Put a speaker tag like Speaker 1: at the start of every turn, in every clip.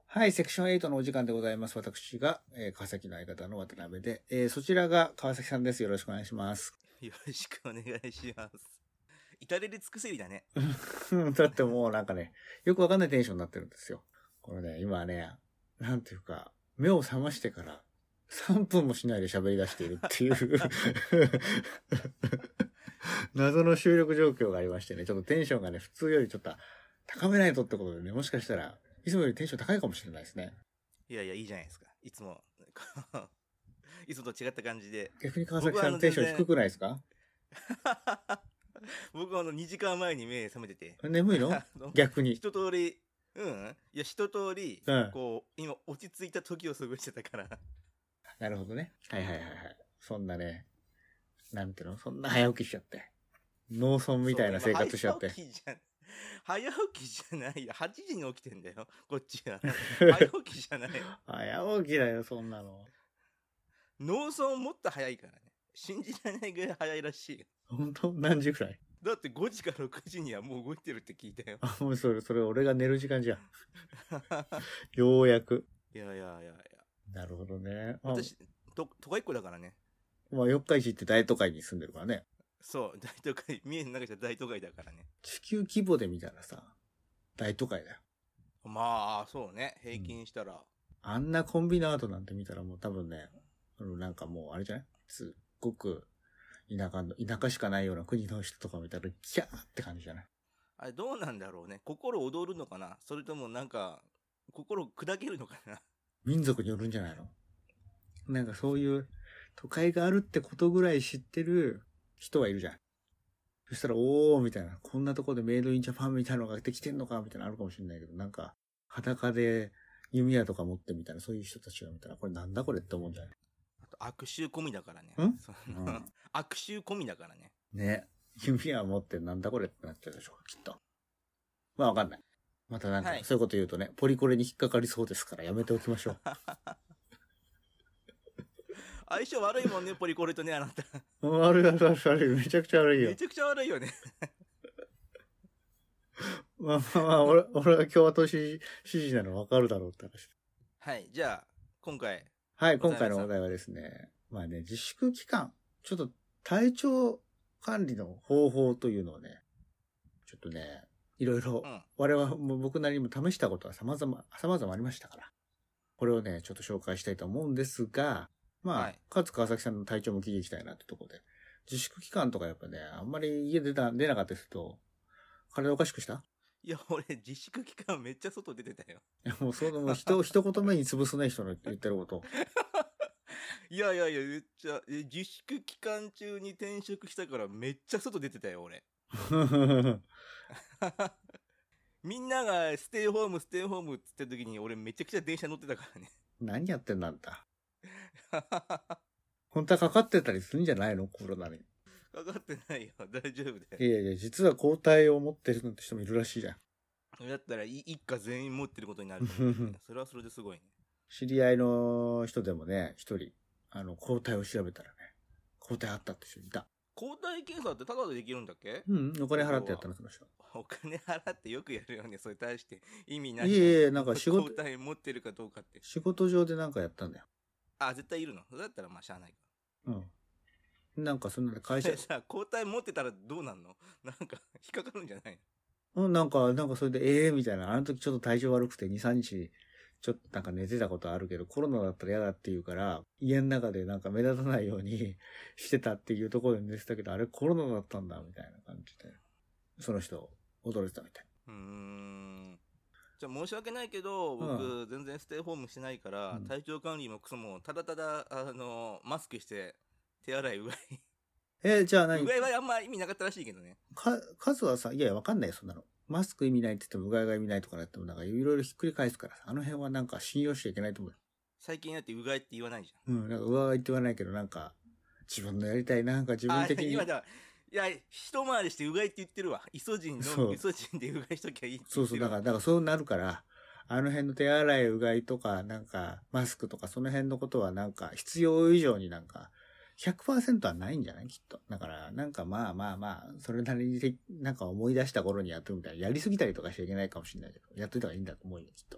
Speaker 1: はい、セクション8のお時間でございます。私が、川崎の相方の渡辺で、そちらが川崎さんです。よろしくお願いします。
Speaker 2: よろしくお願いします。至れり尽くせりだね。
Speaker 1: だってもうなんかね、よくわかんないテンションになってるんですよ。これね、今ね、なんていうか、目を覚ましてから3分もしないで喋り出しているっていう謎の収録状況がありましてね、ちょっとテンションがね、普通よりちょっと高めないとってことでね、もしかしたらいつもよりテンション高いかもしれないですね。
Speaker 2: いやいや、いいじゃないですか。いつも、いつもと違った感じで。
Speaker 1: 逆に川崎さんのテンション低くないですか？
Speaker 2: 僕は2時間前に目覚めてて。
Speaker 1: 眠いの？逆に。
Speaker 2: 一通り、いや、一通り、こう、今落ち着いた時を過ごしてたから。
Speaker 1: なるほどね。はいはいはいはい。そんなね、なんていうの？そんな早起きしちゃって。農村みたいな生活しちゃって。
Speaker 2: 早起きじゃないよ。8時に起きてんだよ。こっちは。早起きじゃない。
Speaker 1: 早起きだよ、そんなの。
Speaker 2: 農村もっと早いからね。信じられないぐらい早いらしいよ。
Speaker 1: 本当？何時くらい？
Speaker 2: だって5時から6時にはもう動いてるって聞いたよ。
Speaker 1: もうそれ俺が寝る時間じゃん。ようやく。
Speaker 2: いや。
Speaker 1: なるほどね。
Speaker 2: 私、都会っ子だからね。
Speaker 1: まあ、四日市って大都会に住んでるからね。
Speaker 2: そう、大都会、三重の中じゃ大都会だからね。
Speaker 1: 地球規模で見たらさ、大都会だよ。
Speaker 2: まあ、そうね。平均したら。
Speaker 1: あんなコンビナートなんて見たらもう多分ね、なんかもうあれじゃない？すっごく田舎しかないような国の人とか見たらキャーって感じじゃない？
Speaker 2: あれどうなんだろうね。心躍るのかな？それともなんか、心砕けるのかな？
Speaker 1: 民族によるんじゃないの？なんかそういう都会があるってことぐらい知ってる人はいるじゃん。そしたら、おーみたいな、こんなとこでメイドインジャパンみたいなのができてんのかみたいなのあるかもしれないけど、なんか、裸で弓矢とか持ってみたいな、そういう人たちが見たら、これなんだこれって思うんじゃない？
Speaker 2: あと悪臭込みだからね。悪臭込みだからね。
Speaker 1: ね。弓矢持ってなんだこれってなっちゃうでしょ、きっと。まあわかんない。またなんか、そういうこと言うとね、ポリコレに引っかかりそうですからやめておきましょう。
Speaker 2: 相性悪いもんね、ポリコレとね、あなた。
Speaker 1: 悪い。めちゃくちゃ悪いよ。
Speaker 2: めちゃくちゃ悪いよね。
Speaker 1: まあ、俺が共和党支持なの分かるだろうって話。
Speaker 2: はい、じゃあ、今回
Speaker 1: のお題はですね、まあね、自粛期間、ちょっと体調管理の方法というのをね、ちょっとね、いろいろ、我々も僕なりにも試したことは様々ありましたから、これをね、ちょっと紹介したいと思うんですが、まあ、かつ川崎さんの体調も聞いていきたいなってところで、自粛期間とかやっぱね、あんまり家出なかったりすると、体おかしくした？
Speaker 2: いや、俺、自粛期間めっちゃ外出てたよ。
Speaker 1: いや、もう一言目に潰すね、人の言ってること。
Speaker 2: いや、言っちゃ、自粛期間中に転職したからめっちゃ外出てたよ、俺。みんながステイホームって言ってる時に俺めちゃくちゃ電車乗ってたからね。
Speaker 1: 何やってんだあんた。本当はかかってたりするんじゃないの？コロナに。
Speaker 2: かかってないよ。大丈夫で。
Speaker 1: いや、実は抗体を持ってる人もいるらしいじゃん。
Speaker 2: だったら一家全員持ってることになる、ね。それはそれですごいね。
Speaker 1: 知り合いの人でもね、一人、抗体を調べたらね、抗体あったって人いた。
Speaker 2: 抗体検査ってタダでできるんだっけ？
Speaker 1: お金払ってやったの、その人。
Speaker 2: お金払ってよくやるよね、それ対して意味ない。
Speaker 1: いえ、なんか
Speaker 2: 抗体持ってるかどうかって。
Speaker 1: 仕事上でなんかやったんだよ。
Speaker 2: あ、絶対いるの？だったらまあしゃあないか。
Speaker 1: なんかそんな会社。
Speaker 2: さ、抗体持ってたらどうなんの？なんか引っかかるんじゃない
Speaker 1: の？なんかそれで、みたいな。あの時ちょっと体調悪くて2、3日、ちょっとなんか寝てたことあるけど、コロナだったら嫌だって言うから、家の中でなんか目立たないようにしてたっていうところで寝てたけど、あれコロナだったんだ、みたいな感じで。その人、驚いてたみたい。
Speaker 2: じゃあ申し訳ないけど、僕、全然ステイホームしてないから、体調管理もクソも、ただマスクして、手洗いうがい。
Speaker 1: じゃあ何？
Speaker 2: うがいはあんま意味なかったらしいけどね。
Speaker 1: 数はさ、いや、わかんないよ、そんなの。マスク意味ないって言っても、うがいが意味ないとかだっても、なんかいろいろひっくり返すからさ、あの辺はなんか信用しちゃいけないと思うよ。
Speaker 2: 最近だってうがいって言わないじゃん。
Speaker 1: なんかうがいって言わないけど、なんか、自分のやりたい、なんか自分的に。
Speaker 2: 今だ、いや、一回りしてうがいって言ってるわ。イソジンでうがいしときゃいいって
Speaker 1: 言ってるわ。だからそうなるから、あの辺の手洗い、うがいとか、なんか、マスクとか、その辺のことはなんか、必要以上になんか、100% はないんじゃない？きっと。だから、なんかまあ、それなりになんか思い出した頃にやっとくみたいな。やりすぎたりとかしちゃいけないかもしれないけど、やっといた方がいいんだと思うよ、きっと。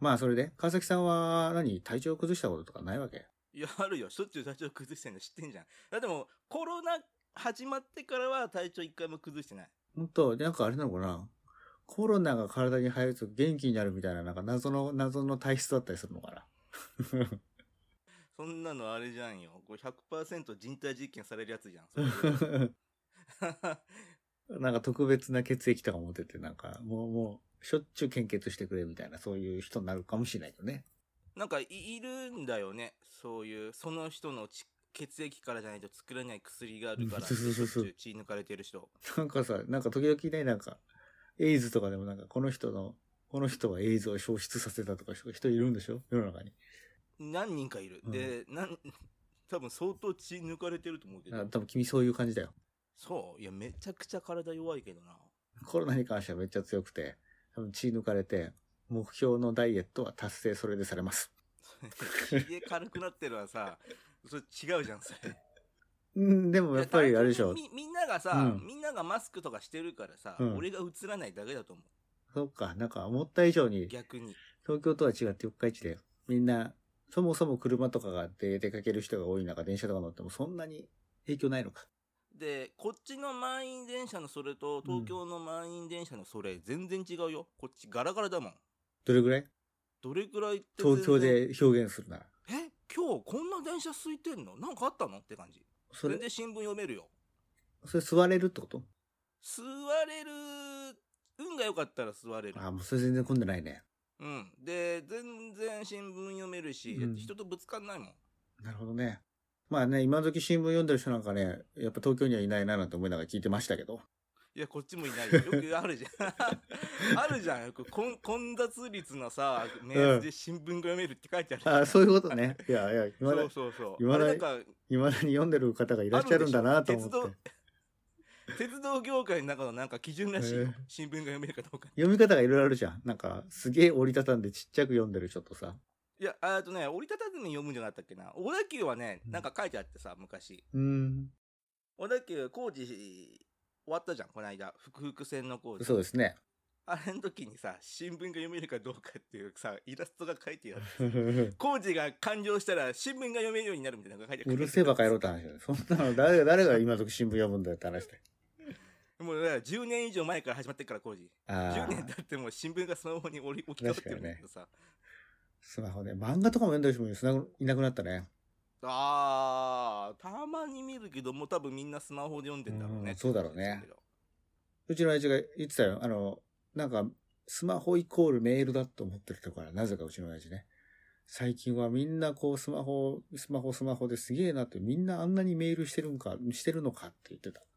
Speaker 1: まあそれで、川崎さんは体調崩したこととかないわけ？
Speaker 2: いや、あるよ。しょっちゅう体調崩してんの知ってんじゃん。だってもう、コロナ始まってからは体調一回も崩してない。
Speaker 1: ほんと、なんかあれなのかな、コロナが体に入ると元気になるみたいな、なんか謎の体質だったりするのかな。
Speaker 2: そんなのあれじゃんよ。これ 100% 人体実験されるやつじゃん。それ
Speaker 1: なんか特別な血液とか持ってて、なんかもう、しょっちゅう献血してくれみたいな、そういう人になるかもしれないけどね。
Speaker 2: なんかいるんだよね。そういう、その人の血液からじゃないと作れない薬があるから、しょっちゅう血抜かれてる人。
Speaker 1: なんかさ、なんか時々ね、なんか、エイズとかでもなんか、この人はエイズを消失させたとか人いるんでしょ、世の中に。
Speaker 2: 何人かいる。で、多分相当血抜かれてると思うけど。
Speaker 1: 多分君そういう感じだよ。
Speaker 2: そう。いや、めちゃくちゃ体弱いけどな。
Speaker 1: コロナに関してはめっちゃ強くて、多分血抜かれて、目標のダイエットは達成それでされます。
Speaker 2: 家軽くなってるのはさ、それ違うじゃん、それ。
Speaker 1: でもやっぱりあれでしょ。
Speaker 2: みんながさ、みんながマスクとかしてるからさ、俺が映らないだけだと思う。
Speaker 1: そっか、なんか思った以上に、
Speaker 2: 逆に。
Speaker 1: 東京とは違って四日市で、みんな、そもそも車とかが出かける人が多い中、電車とか乗ってもそんなに影響ないのか。
Speaker 2: で、こっちの満員電車のそれと、東京の満員電車のそれ、全然違うよ。こっちガラガラだもん。
Speaker 1: どれぐらい？
Speaker 2: どれくらいって
Speaker 1: 東京で表現するなら。
Speaker 2: 今日こんな電車空いてんの？なんかあったのって感じ。全然新聞読めるよ。
Speaker 1: それ座れるってこと？
Speaker 2: 座れる、運が良かったら座れる。
Speaker 1: もうそれ全然混んでないね。
Speaker 2: うん。で、全然新聞読めるし、人とぶつかんないもん。
Speaker 1: なるほどね。まあね、今時新聞読んでる人なんかね、やっぱ東京にはいないななんて思いながら聞いてましたけど。
Speaker 2: いや、こっちもいないよ。よくあるじゃん。あるじゃん。よく混雑率のさ、目安で新聞が読めるって書いてある。
Speaker 1: そういうことね。いや、
Speaker 2: そう。
Speaker 1: 今だに読んでる方がいらっしゃるんだなと思って。
Speaker 2: 鉄道業界の中のなんか基準らしいよ。新聞が読めるかどうか。
Speaker 1: 読み方がいろいろあるじゃん。なんか、すげえ折りたたんでちっちゃく読んでるちょっとさ。
Speaker 2: いや、折りたたんで読むんじゃなかったっけな。小田急はね、なんか書いてあってさ、昔。小田急工事終わったじゃん、この間。複線の工事。
Speaker 1: そうですね。
Speaker 2: あれの時にさ、新聞が読めるかどうかっていうさ、イラストが書いてある。工事が完了したら新聞が読めるようになるみたいなのが書いてある。
Speaker 1: うるせえバカ野郎って話だよ。そんなの誰が今時新聞読むんだよって話だよ。
Speaker 2: もう10年以上前から始まってるから工事。10年経っても新聞がスマホに置き換わってるんだけどさ。
Speaker 1: スマホね。漫画とかも読んでる人もいなくなったね。
Speaker 2: たまに見るけど、もう多分みんなスマホで読んでんだろうね。
Speaker 1: そうだろうね。うちの親父が言ってたよ。なんか、スマホイコールメールだと思ってるとから、なぜかうちの親父ね。最近はみんなこうスマホですげえなって、みんなあんなにメールしてるのかって言ってた。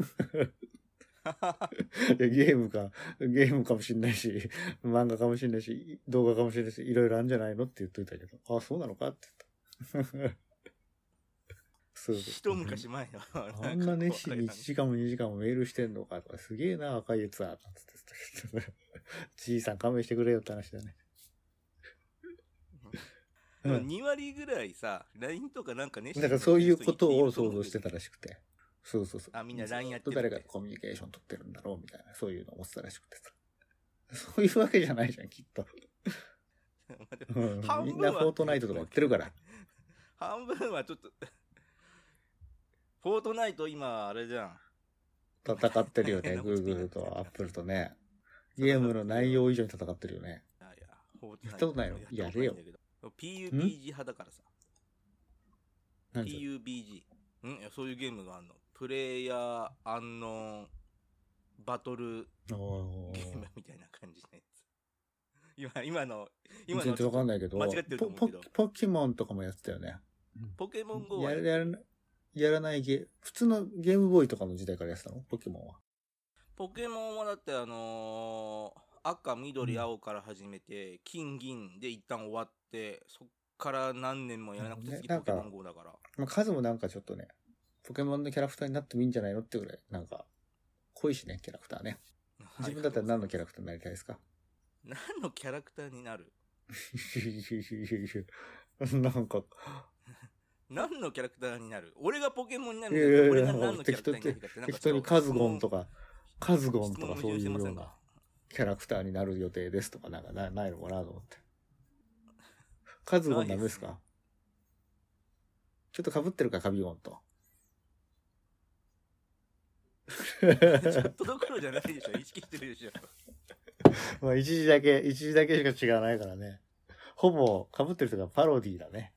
Speaker 1: ゲームかもしんないし、漫画かもしんないし、動画かもしんないし、いろいろあるんじゃないのって言っといたけど、そうなのかって言った。
Speaker 2: 一昔前よ。
Speaker 1: あんな熱心に1時間も2時間もメールしてんのかとか、すげえな、若いやつは、つって。じいさん勘弁してくれよって話だね。
Speaker 2: 2割ぐらいさ、LINE とかなんか熱心に。
Speaker 1: だからそういうことを想像してたらしくて。そう。
Speaker 2: みんな LINE やってる。
Speaker 1: 誰がコミュニケーション取ってるんだろうみたいな、そういうのを思ってたらしくてさ。そういうわけじゃないじゃん、きっと。みんなフォートナイトとかやってるから。
Speaker 2: 半分はちょっと、フォートナイト今、あれじゃん。
Speaker 1: 戦ってるよね、Google と Apple とね。ゲームの内容以上に戦ってるよね。やったことないの？やれよ。
Speaker 2: PUBG 派だからさ。PUBG。そういうゲームがあるの。プレイヤーアンノーンバトルゲームみたいな感じのやつ。今の
Speaker 1: 全然わかんないけど、
Speaker 2: 間違ってると思うけど。
Speaker 1: ポケモンとかもやってたよね。
Speaker 2: ポケモン GO は
Speaker 1: やらない普通のゲームボーイとかの時代からやってたの？ポケモンは。
Speaker 2: ポケモンはだって赤、緑、青から始めて、金、銀で一旦終わって、そっから何年もやらなくて次ポケモン GO だから。
Speaker 1: 数もなんかちょっとね、ポケモンのキャラクターになってもいいんじゃないのってぐらい、なんか、濃いしね、キャラクターね。自分だったら何のキャラクターになりたいですか？
Speaker 2: 何のキャラクターになる？
Speaker 1: なんか、
Speaker 2: 何のキャラクターになる？俺がポケモンになるんだよ。俺が何のキャラクターになるかってなんか
Speaker 1: 適当にカズゴンとかそういうようなキャラクターになる予定ですとかなんかないのかなと思って。 カズゴンダメですか？ちょっと被ってるか、カビゴンと。
Speaker 2: ちょっとどころじゃないでしょ。意識してるでしょ。
Speaker 1: まあ一時だけしか違わないからね。ほぼ被ってる人がパロディだね。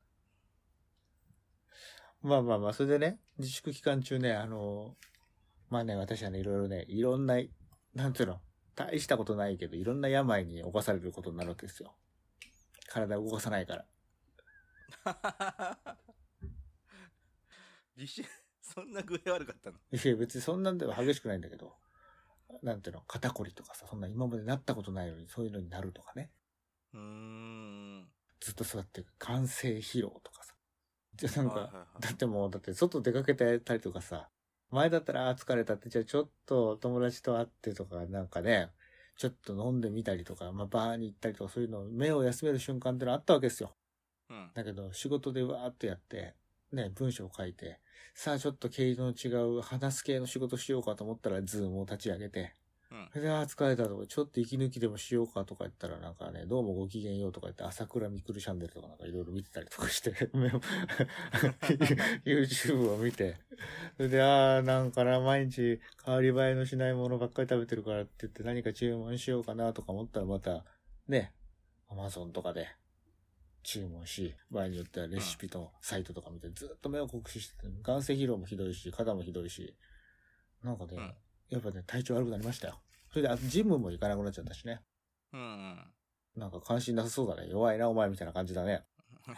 Speaker 1: まあまあまあ、それでね、自粛期間中ね、まあね、私はね、いろいろね、いろんな、なんていうの、大したことないけど、いろんな病に侵されることになるわけですよ。体を動かさないから。
Speaker 2: そんな具合悪かったの？
Speaker 1: いや、別にそんなんでは激しくないんだけど、なんていうの、肩こりとかさ、そんな今までなったことないのにそういうのになるとかね。ずっと座って完成疲労とかさ。じゃなんか、だって外出かけてたりとかさ、前だったら疲れたって、じゃあちょっと友達と会ってとか、なんかね、ちょっと飲んでみたりとか、まあバーに行ったりとか、そういうの、目を休める瞬間ってのあったわけですよ。だけど、仕事でわーっとやって、ね、文章を書いて、さあちょっと毛色の違う話す系の仕事しようかと思ったら、ズームを立ち上げて、で、疲れたとか、ちょっと息抜きでもしようかとか言ったら、なんかね、どうもご機嫌ようとか言って、朝倉未来チャンネルとかなんかいろいろ見てたりとかして、YouTube を見て、それで、なんかな、毎日変わり映えのしないものばっかり食べてるからって言って何か注文しようかなとか思ったらまた、ね、Amazon とかで注文し、場合によってはレシピのサイトとか見てずっと目を酷使して、眼性疲労もひどいし、肩もひどいし、なんかね、やっぱね、体調悪くなりましたよ。それで、ジムも行かなくなっちゃったしね。なんか関心なさそうだね。弱いな、お前みたいな感じだね。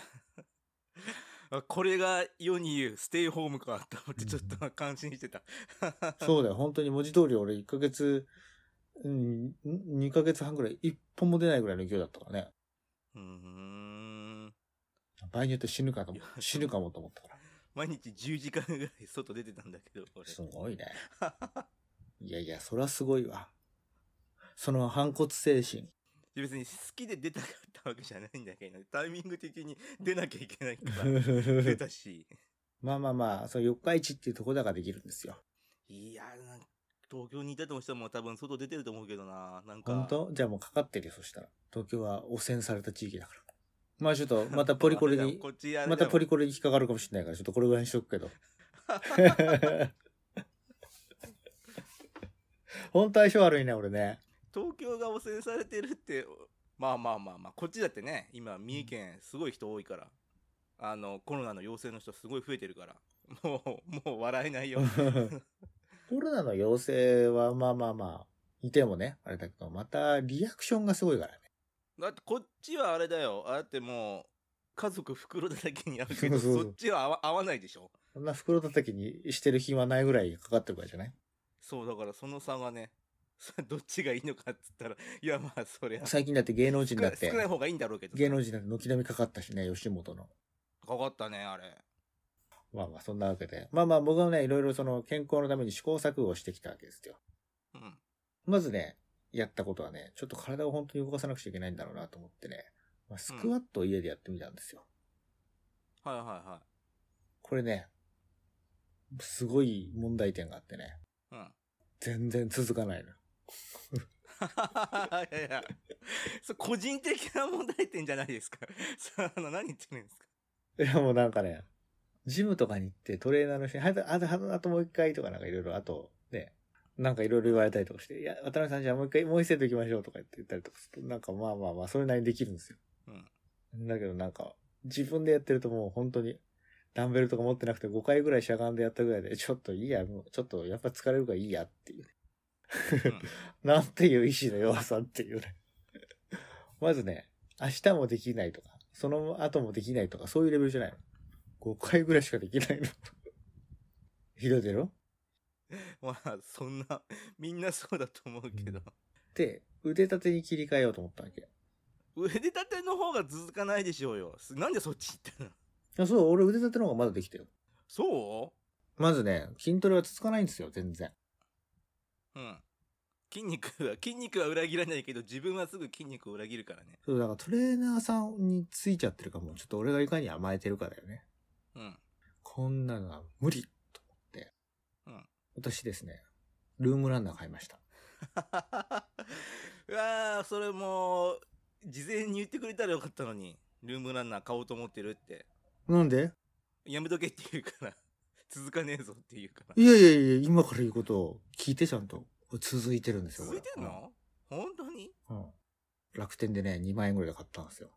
Speaker 2: これが世に言うステイホームかと思ってちょっと感心してた。
Speaker 1: そうだよ。本当に文字通り俺1ヶ月、2ヶ月半ぐらい一本も出ないぐらいの勢いだったからね。場合によって死ぬかもと思ったから。
Speaker 2: 毎日10時間ぐらい外出てたんだけど、俺。
Speaker 1: すごいね。いやいや、そりゃすごいわ。その反骨精神。
Speaker 2: 別に好きで出たかったわけじゃないんだけど、タイミング的に出なきゃいけないから出たし。
Speaker 1: まあまあまあ、そう四日市っていうところだからできるんですよ。
Speaker 2: いや、東京にいたとしても多分外出てると思うけどな。なんか。
Speaker 1: 本当？じゃあもうかかってるよ、そしたら。東京は汚染された地域だから。まあちょっと、またポリコレに、またポリコレに引っかかるかもしれないから、ちょっとこれぐらいにしとくけど。本当相性悪いね、俺ね。
Speaker 2: 東京が汚染されてるって、まあ、こっちだってね、今、三重県すごい人多いから、コロナの陽性の人すごい増えてるから、もう笑えないよ。
Speaker 1: コロナの陽性は、まあ、いてもね、あれだけど、またリアクションがすごいからね。
Speaker 2: だってこっちはあれだよ、だってもう、家族袋叩きに会うけど、そっちは合わないでしょ。
Speaker 1: そんな袋叩きにしてる暇ないぐらいかかってるからじゃない？
Speaker 2: そう、だからその差がね、どっちがいいのかっつったら、いやまあそりゃ。
Speaker 1: 最近だって芸能人だって。
Speaker 2: 少ない方がいいんだろうけど。
Speaker 1: 芸能人だって軒並みかかったしね、吉本の。
Speaker 2: かかったね、あれ。
Speaker 1: まあまあ、そんなわけで。まあ僕はね、いろいろその健康のために試行錯誤をしてきたわけですよ。まずね、やったことはね、ちょっと体を本当に動かさなくちゃいけないんだろうなと思ってね、スクワットを家でやってみたんですよ。
Speaker 2: はい。
Speaker 1: これね、すごい問題点があってね。全然続かないの。
Speaker 2: いや個人的な問題点じゃないですか。何言ってるんですか。
Speaker 1: いやもうなんかね、ジムとかに行ってトレーナーの人に、あともう一回とかなんかいろいろ、あとね、なんかいろいろ言われたりとかして、いや、渡辺さんじゃあもう一セット行きましょうとか言ったりとかすると、なんかまあ、それなりにできるんですよ。だけどなんか、自分でやってるともう本当に、ダンベルとか持ってなくて5回ぐらいしゃがんでやったぐらいで、ちょっといいや、もうちょっとやっぱ疲れるからいいやっていうね。なんていう意志の弱さっていうね。まずね、明日もできないとか、その後もできないとか、そういうレベルじゃないの。5回ぐらいしかできないの。ひどいだろ？
Speaker 2: まあ、そんな、みんなそうだと思うけど。
Speaker 1: で、腕立てに切り替えようと思ったわけ。
Speaker 2: 腕立ての方が続かないでしょうよ。なんでそっち行ったの？
Speaker 1: そう、俺腕立ての方がまだできたよ。
Speaker 2: そう？
Speaker 1: まずね、筋トレは続かないんですよ、全然。
Speaker 2: 筋肉は裏切らないけど、自分はすぐ筋肉を裏切るからね。
Speaker 1: そう、だからトレーナーさんについちゃってるかも。ちょっと俺がいかに甘えてるかだよね。こんなのは無理と思って。私ですね、ルームランナー買いました。
Speaker 2: うわー、それも、事前に言ってくれたらよかったのに。 ルームランナー買おうと思ってるって。
Speaker 1: なんで？
Speaker 2: やめとけって言うから。続かねえぞって言うから。
Speaker 1: いやいやいや、今から言うことを聞いてちゃんと。続いてるんですよ。
Speaker 2: 続いてんの？本当に？
Speaker 1: うん。楽天でね、2万円ぐらいで買ったんですよ。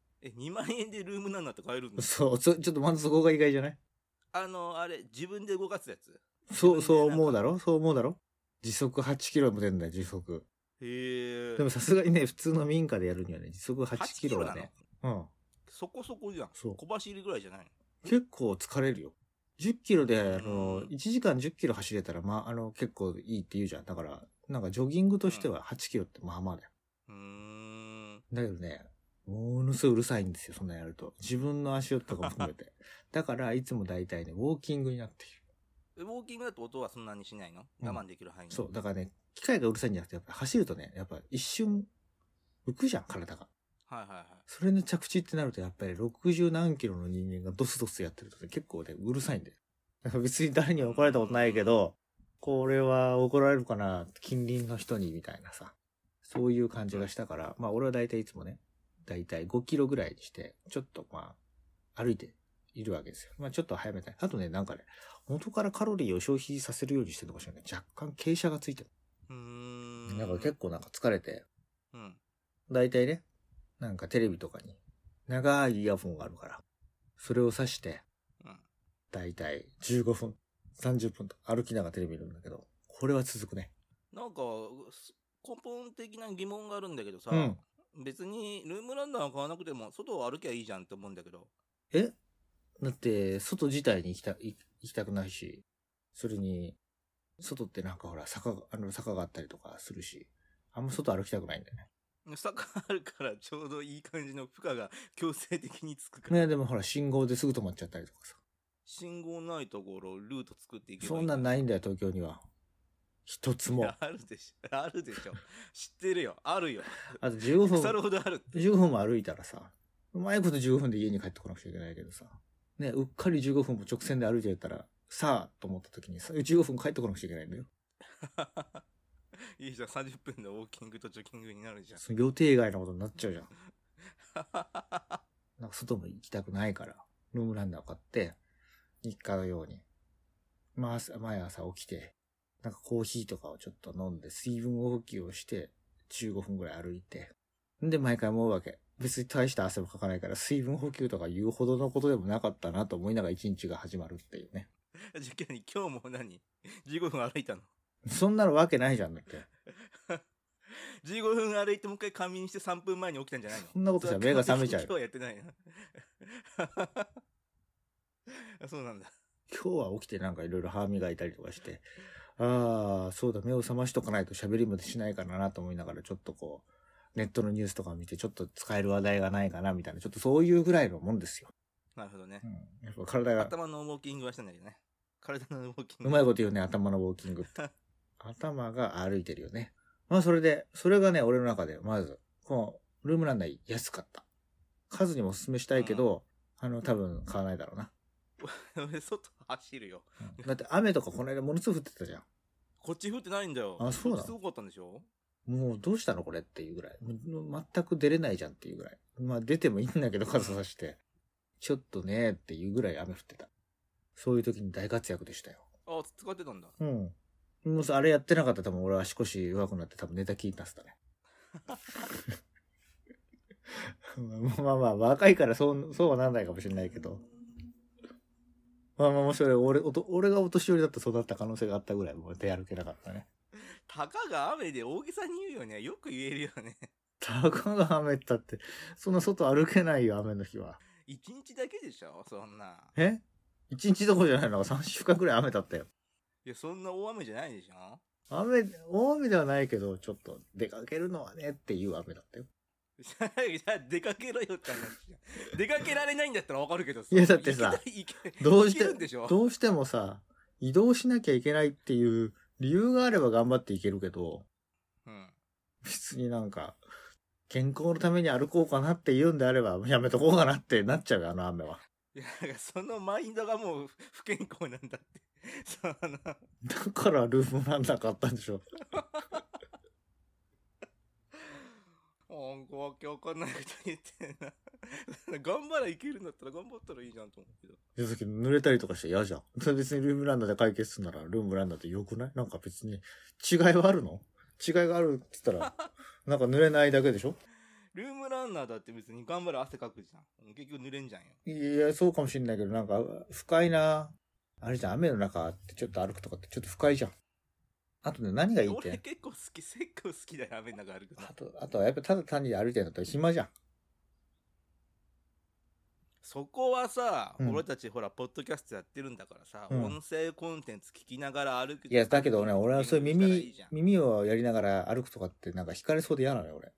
Speaker 2: 2万円でルームランナーって買えるんだ。
Speaker 1: そう、ちょっとまずそこが意外じゃない？
Speaker 2: あれ、自分で動かすやつ？
Speaker 1: そう思うだろ？そう思うだろ？時速8キロも出るんだよ、時速。
Speaker 2: へえ。
Speaker 1: でもさすがにね、普通の民家でやるにはね、時速8キロはね。うん。
Speaker 2: そこそこじゃん。
Speaker 1: そう。
Speaker 2: 小走りぐらいじゃないの？
Speaker 1: 結構疲れるよ。10キロで、1時間10キロ走れたら、結構いいって言うじゃん。だから、なんかジョギングとしては8キロってまあまあだよ。だけどね、ものすごいうるさいんですよ、そんなやると。自分の足音とかも含めて。だから、いつも大体ね、ウォーキングになってい
Speaker 2: る。ウォーキングだと音はそんなにしないの？我慢できる範囲、
Speaker 1: そう、だからね、機械がうるさいんじゃなくて、やっぱ走るとね、やっぱ一瞬、浮くじゃん、体が。
Speaker 2: はいはいはい。
Speaker 1: それの着地ってなると、やっぱり60何キロの人間がドスドスやってるとね、結構ね、うるさいんだよ。だから別に誰に怒られたことないけど、これは怒られるかな、近隣の人に、みたいなさ。そういう感じがしたから、まあ俺は大体いつもね、大体5キロぐらいにして、ちょっとまあ、歩いているわけですよ。まあちょっと早めたい。あとね、なんかね、元からカロリーを消費させるようにしてるのかしらね、若干傾斜がついてる。なんか結構なんか疲れて、大体ね、なんかテレビとかに長いイヤホンがあるから、それを挿して、大体15分、30分と歩きながらテレビ見るんだけど、これは続くね。なんか、
Speaker 2: 根本的な疑問があるんだけどさ、別にルームランナー買わなくても外を歩きゃいいじゃんって思うんだけど。
Speaker 1: だって、外自体に行きたくないし、それに、外ってなんかほら、坂があったりとかするし、あんま外歩きたくないんだよね。
Speaker 2: 坂あるからちょうどいい感じの負荷が強制的につくから。
Speaker 1: ね、でもほら、信号ですぐ止まっちゃったりとかさ。
Speaker 2: 信号ないところ、ルート作っていけばいい。
Speaker 1: そんなんないんだよ、東京には。一つも。
Speaker 2: あるでしょ。あるでしょ。知ってるよ。あるよ。
Speaker 1: あと15分。
Speaker 2: 腐るほどあるって。
Speaker 1: 15分も歩いたらさ、うまいこと15分で家に帰ってこなくちゃいけないけどさ。ね、うっかり15分も直線で歩いてたら、さあ、と思った時にさ、15分帰ってこなくちゃいけないんだよ。
Speaker 2: いいじゃん、30分のウォーキングとジョギングになるじゃん。
Speaker 1: その予定外のことになっちゃうじゃん。なんか外も行きたくないから、ルームランナーを買って、日課のように、毎朝起きて、なんかコーヒーとかをちょっと飲んで、水分補給をして、15分ぐらい歩いて、で、毎回思うわけ。別に大した汗もかかないから、水分補給とか言うほどのことでもなかったなと思いながら一日が始まるっていうね。
Speaker 2: じゃあ今日も15分歩いたの？
Speaker 1: そんなのわけないじゃん、だって。
Speaker 2: 15分歩いてもう一回仮眠して3分前に起きたんじゃないの？
Speaker 1: そんなことじゃ目が覚めちゃうよ。
Speaker 2: 今日はやってないな。そうなんだ。
Speaker 1: 今日は起きてなんかいろいろ歯磨いたりとかして、ああ、そうだ、目を覚ましとかないと喋りまでしないからなと思いながら、ちょっとこう、ネットのニュースとかを見て、ちょっと使える話題がないかな、みたいな、ちょっとそういうぐらいのもんですよ。
Speaker 2: なるほどね。
Speaker 1: やっぱ体が。
Speaker 2: 頭のウォーキングはしたんだけどね。体のウォーキング。
Speaker 1: うまいこと言うね、頭のウォーキングって。頭が歩いてるよね。まあそれがね、俺の中で、まず、この、ルームランナー安かった。数にもお勧めしたいけど、多分買わないだろうな。
Speaker 2: 俺、外走るよ。
Speaker 1: だって雨とかこの間ものすごく降ってたじゃん。
Speaker 2: こっち降ってないんだよ。
Speaker 1: あ、そうだ。
Speaker 2: すごかったんでしょ？
Speaker 1: もうどうしたのこれっていうぐらい。全く出れないじゃんっていうぐらい。まあ出てもいいんだけど傘さして。ちょっとねっていうぐらい雨降ってた。そういう時に大活躍でしたよ。
Speaker 2: あ、使ってたんだ。
Speaker 1: うん。もうあれやってなかったら多分俺は足腰弱くなって多分寝た気になってたね。まあまあ若いからそうはなんないかもしれないけど。まあもし俺がお年寄りだったらそうだった可能性があったぐらいもう出歩けなかったね。
Speaker 2: たかが雨で大げさに言うよね。よく言えるよね。
Speaker 1: たかが雨ったって、そんな外歩けないよ、雨の日は。
Speaker 2: 1日だけでしょそんな。
Speaker 1: 1日どころじゃないのが3週間くらい雨だったよ。
Speaker 2: いや、そんな大雨じゃないでしょ？
Speaker 1: 大雨ではないけど、ちょっと出かけるのはねっていう雨だったよ。
Speaker 2: じゃあ出かけろよって話じゃん。出かけられないんだったらわかるけどさ。
Speaker 1: いや、だってさ、どうしてもさ、移動しなきゃいけないっていう理由があれば頑張っていけるけど、別になんか、健康のために歩こうかなって言うんであれば、やめとこうかなってなっちゃうよ、あの雨は。
Speaker 2: いや、そのマインドがもう不健康なんだって。
Speaker 1: だからルームランナー買ったんでしょ。
Speaker 2: なんかわけわかんないこと言ってんな。 ない。頑張らいけるんだったら頑張ったらいいじゃんと思うけど。
Speaker 1: いや、さっき濡れたりとかして嫌じゃん。別にルームランナーで解決するならルームランナーでよくない？なんか別に違いはあるの？違いがあるって言ったら、なんか濡れないだけでしょ？
Speaker 2: ルームランナーだって別に頑張る汗かくじゃん。結局濡れんじゃんよ。
Speaker 1: いや、そうかもしんないけど、なんか不快な、あれじゃん、雨の中ってちょっと歩くとかってちょっと不快じゃん。あとね、何がいいって。
Speaker 2: 俺結構好きだよ、雨の中歩くの。
Speaker 1: あとはやっぱただ単に歩いてるんだったら暇じゃん。
Speaker 2: そこはさ、俺たちほら、ポッドキャストやってるんだからさ、音声コンテンツ聞きながら歩く。
Speaker 1: いや、だけどね、俺はそういう耳をやりながら歩くとかってなんか惹かれそうで嫌なのよ、俺。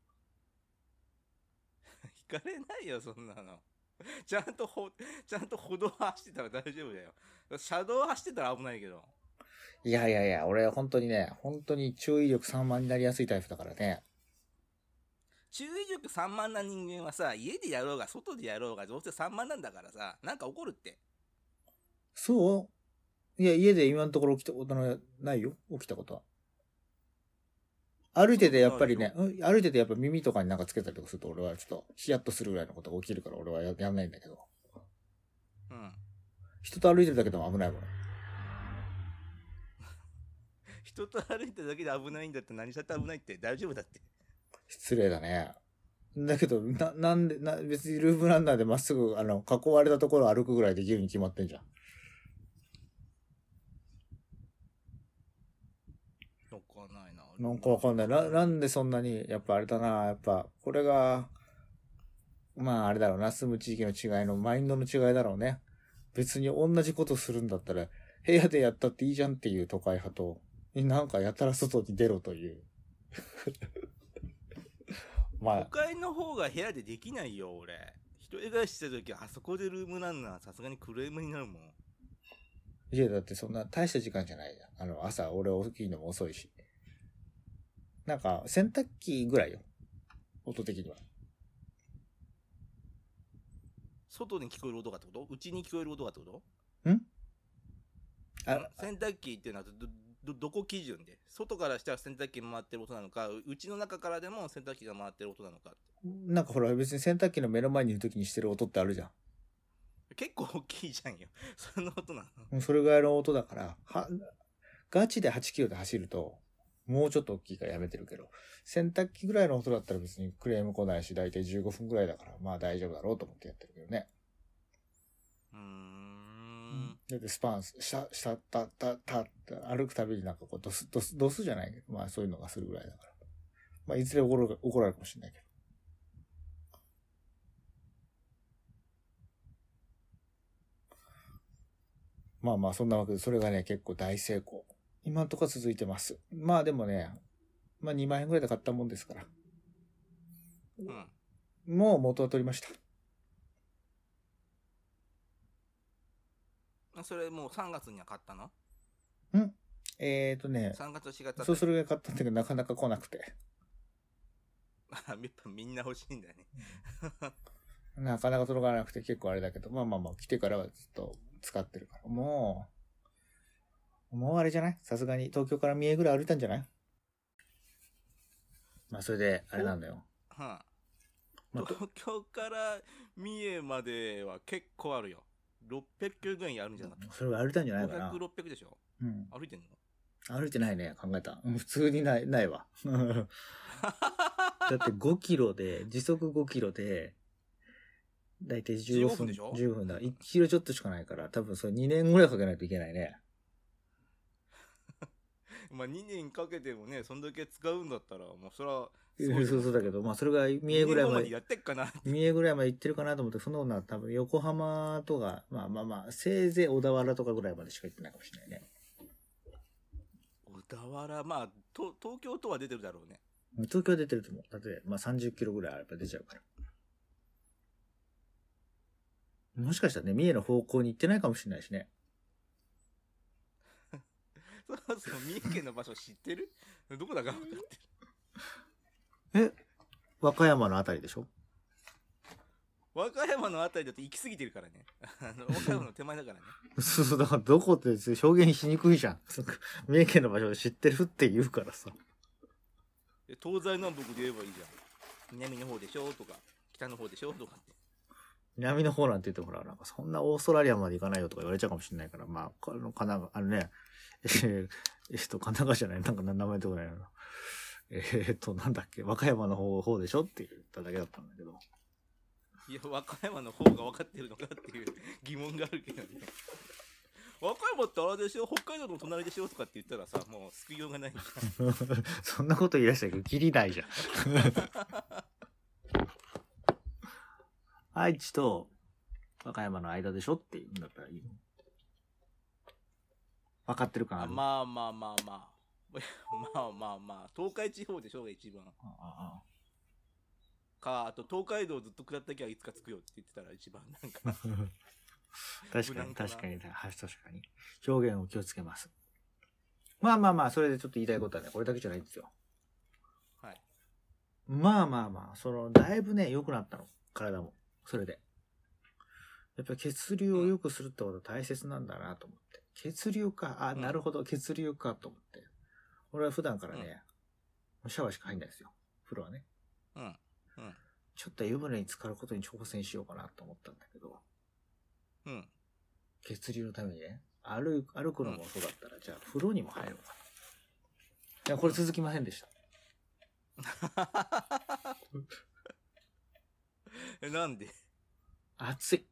Speaker 2: 惹かれないよ、そんなの。ちゃんと歩道走ってたら大丈夫だよ。車道走ってたら危ないけど。
Speaker 1: いや、俺は本当に注意力散漫になりやすいタイプだからね。
Speaker 2: 注意力散漫な人間はさ、家でやろうが外でやろうがどうせ散漫なんだからさ、なんか起こるって。
Speaker 1: そう？いや、家で今のところ起きたことないよ。起きたことは。歩いててやっぱりね、歩いててやっぱ耳とかになんかつけたりとかすると俺はちょっとヒヤッとするぐらいのことが起きるから俺はやんないんだけど。
Speaker 2: うん。
Speaker 1: 人と歩いてるだけでも危ないもん。
Speaker 2: 人と歩いてるだけで危ないんだって何したって危ないって大丈夫だって。
Speaker 1: 失礼だね。だけど、なんで、別にルームランナーでまっすぐ、囲われたところを歩くぐらいできるに決まってんじゃん。なんかわかんない。なんでそんなに、やっぱあれだな、やっぱ、これが、まああれだろうな、住む地域の違いの、マインドの違いだろうね。別に同じことするんだったら、部屋でやったっていいじゃんっていう都会派と、なんかやたら外に出ろという。
Speaker 2: まあ、都会の方が部屋でできないよ、俺。一人暮らしした時は、あそこでルームランナーさすがにクレームになるもん。
Speaker 1: いや、だってそんな大した時間じゃないじゃん。朝、俺起きるのも遅いし。なんか、洗濯機ぐらいよ。音的には。
Speaker 2: 外に聞こえる音がってこと？うちに聞こえる音がってこと？洗濯機っていうのはどこ基準で？外からしたら洗濯機回ってる音なのか、うちの中からでも洗濯機が回ってる音なのかって。
Speaker 1: なんかほら、別に洗濯機の目の前にいる時にしてる音ってあるじゃん。
Speaker 2: 結構大きいじゃんよ。その音な
Speaker 1: の？それぐらいの音だから、ガチで8キロで走ると、もうちょっと大きいからやめてるけど、洗濯機ぐらいの音だったら別にクレーム来ないし、だいたい15分ぐらいだから、まあ大丈夫だろうと思ってやってるけどね。だってスパン、たって歩くたびになんかこうドスじゃないけど、まあそういうのがするぐらいだから。まあいずれ怒られるかもしれないけど。まあそんなわけで、それがね、結構大成功。今んとこは続いてます。まあでもね、まあ2万円ぐらいで買ったもんですから。もう元は取りました。
Speaker 2: それもう3月には買ったの
Speaker 1: ？3月
Speaker 2: 4月
Speaker 1: そう、それが買ったんだけどなかなか来なくて。
Speaker 2: やっぱみんな欲しいんだね。
Speaker 1: なかなか届かなくて結構あれだけど、まあ来てからはずっと使ってるから。もうあれじゃない？さすがに東京から三重ぐらい歩いたんじゃない？まあそれで、あれなんだよ。
Speaker 2: 東京から三重までは結構あるよ。600キロぐらいあるんじゃなかった？
Speaker 1: それは歩いたんじゃないかな。
Speaker 2: 500、600でしょ？歩いてんの？
Speaker 1: 歩いてないね、考えた。普通にないわ。だって5キロで、時速5キロで、だいたい15分でしょ？ 15分だ。1キロちょっとしかないから、多分それ2年ぐらいかけないといけないね。
Speaker 2: まあ2年かけてもね、そんだけ使うんだったら、もうそれは
Speaker 1: そうだけど、まあそれが三重ぐらいまで、
Speaker 2: やってっかな。
Speaker 1: 三重ぐらいまで行ってるかなと思って、その女は多分横浜とか、まあ、せいぜい小田原とかぐらいまでしか行ってないかもしれないね。
Speaker 2: 小田原、まあ、東京とは出てるだろうね。
Speaker 1: 東京は出てると思う。だって、まあ30キロぐらいあれば出ちゃうから。もしかしたらね、三重の方向に行ってないかもしれないしね。
Speaker 2: そう三重県の場所知ってる？どこだか分かって
Speaker 1: る？和歌山のあたりでしょ？
Speaker 2: 和歌山のあたりだと行き過ぎてるからね。和歌山の手前だからね。
Speaker 1: そう、だからどこって表現しにくいじゃん。三重県の場所で知ってるって言うからさ。
Speaker 2: 東西南北で言えばいいじゃん。南の方でしょとか、北の方でしょとかって。
Speaker 1: 南の方なんて言ってほら、なんかそんなオーストラリアまで行かないよとか言われちゃうかもしれないから、まあ、神奈川、神奈川じゃない、なんか名前とかないの。なんだっけ、和歌山の方でしょって言っただけだったんだけど。
Speaker 2: いや、和歌山の方が分かってるのかっていう疑問があるけどね。和歌山ってあれでしょ、北海道の隣でしょとかって言ったらさ、もう救いようがないじゃん。
Speaker 1: そんなこと言い出したけど、きりないじゃん。愛知と和歌山の間でしょって言うんだったらいいの。分かってる感ある。
Speaker 2: まあまあまあまあ。まあまあまあ、東海地方でしょうが一番。あと東海道ずっと下ったきゃいつか着くよって言ってたら一番なんか
Speaker 1: 確かに確かに表現を気をつけます。まあまあまあ、それでちょっと言いたいことはね、これだけじゃないんですよ。
Speaker 2: はい。
Speaker 1: まあまあまあ、だいぶね、良くなったの。体も。それで。やっぱり血流を良くするってことは大切なんだなと思って。血流か。なるほど、血流かと思って。俺は普段からね、シャワーしか入んないですよ。風呂はね。ちょっと湯船に浸かることに挑戦しようかなと思ったんだけど。血流のためにね、歩くのもそうだったら、じゃあ風呂にも入ろうか。いや、これ続きませんでした。
Speaker 2: なんで？
Speaker 1: 暑い。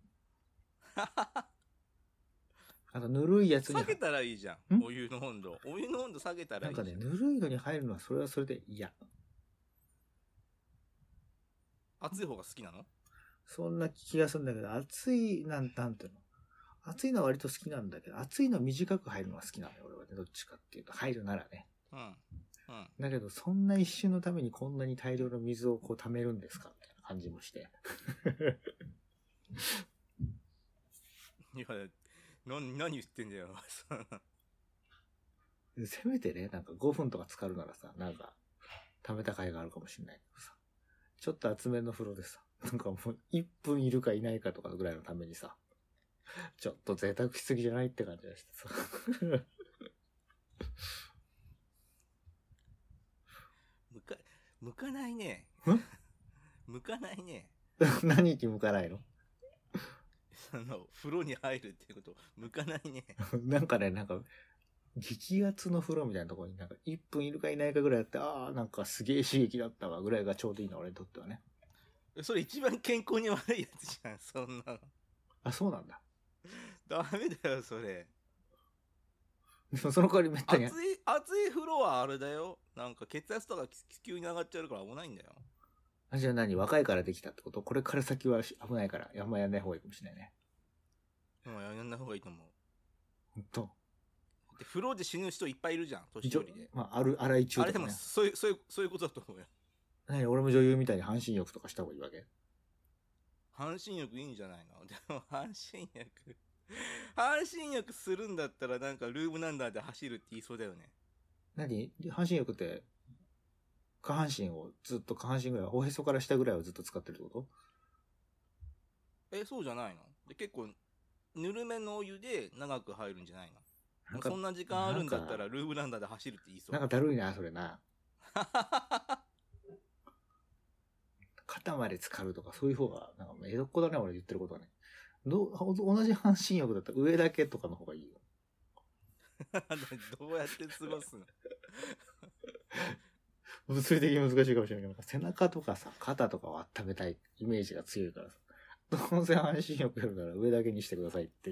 Speaker 1: ぬるいやつに。
Speaker 2: 下げたらいいじゃん。お湯の温度下げたらいいじゃん。
Speaker 1: なんかね、ぬるいのに入るのはそれはそれで嫌。
Speaker 2: 暑い方が好きなの？
Speaker 1: そんな気がするんだけど、暑いなんていうの。暑いのは割と好きなんだけど、暑いの短く入るのが好きなのよ、俺はね。どっちかっていうと、入るならね。だけど、そんな一瞬のためにこんなに大量の水をこう溜めるんですかみたいな感じもして。
Speaker 2: いや、何言ってんだよ。
Speaker 1: せめてね、なんか5分とか浸かるならさ、なんか、溜めた甲斐があるかもしれないけどさ。ちょっと厚めの風呂でさ、なんかもう1分いるかいないかとかぐらいのためにさ、ちょっと贅沢しすぎじゃないって感じがしてさ。
Speaker 2: 向かないね。向かないね。
Speaker 1: 何に向かないの？
Speaker 2: 風呂に入るっていうこと向かないね。
Speaker 1: なんかね、激アツの風呂みたいなところになんか1分いるかいないかぐらいやって、なんかすげえ刺激だったわぐらいがちょうどいいな、俺にとってはね。
Speaker 2: それ一番健康に悪いやつじゃん、そんなの。
Speaker 1: そうなんだ。
Speaker 2: ダメだよ、それ。
Speaker 1: でもその代わりめったに。
Speaker 2: 熱い風呂はあれだよ。なんか血圧とか急に上がっちゃうから危ないんだよ。
Speaker 1: じゃあ何？若いからできたってこと？これから先は危ないから、あんまやんない方がいいかもしれないね。
Speaker 2: やんない方がいいと思う。
Speaker 1: ほんと。
Speaker 2: で、風呂で死ぬ人いっぱいいるじゃん、年寄りで。
Speaker 1: まあ、洗い中とか、ね。
Speaker 2: あれでも、そういうことだと思うよ。
Speaker 1: 俺も女優みたいに半身浴とかした方がいいわけ？
Speaker 2: 半身浴いいんじゃないの？でも、半身浴するんだったらなんかルームナンダーで走るって言いそうだよね。
Speaker 1: 何？半身浴って、下半身ぐらい、おへそから下ぐらいをずっと使ってるってこと？
Speaker 2: そうじゃないの？で、結構、ぬるめのお湯で長く入るんじゃないの？そんな時間あるんだったらルームナンダーで走るって言いそう。
Speaker 1: なんかだるいな、それな。肩まで浸かるとか、そういう方が、なんか江戸っ子だね、俺言ってることはね。同じ半身浴だったら上だけとかの方がいいよ。
Speaker 2: どうやって過ごすの？
Speaker 1: 物理的に難しいかもしれないけど、背中とかさ、肩とかを温めたいイメージが強いからさ。どうせ半身浴やるなら上だけにしてくださいっていう。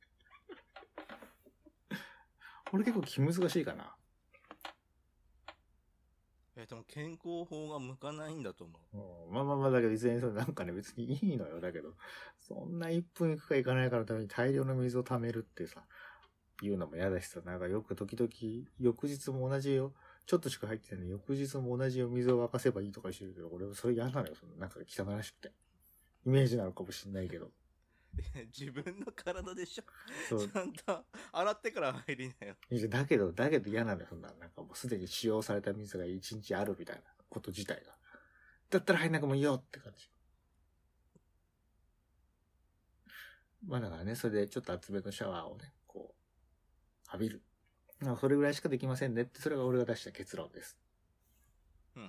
Speaker 1: これ結構気難しいかな。
Speaker 2: でも健康法が向かないんだと思
Speaker 1: う。まあだけどいずれになんかね別にいいのよ。だけど、そんな1分いくかいかないかのために大量の水を溜めるってさ、言うのも嫌だしさ、なんかよく時々、翌日も同じよ、ちょっとしか入ってないのに翌日も同じよ水を沸かせばいいとかしてるけど、俺はそれ嫌なのよ。なんか汚らしくて。イメージなのかもしんないけど。
Speaker 2: 自分の体でしょ。ちゃんと洗ってから入りなよ。
Speaker 1: だけど嫌なのよ。なんかもうすでに使用された水が1日あるみたいなこと自体が。だったら入んなくもいいよって感じ。まあだからね、それでちょっと厚めのシャワーをね、こう、浴びる。それぐらいしかできませんねって、それが俺が出した結論です。
Speaker 2: うん。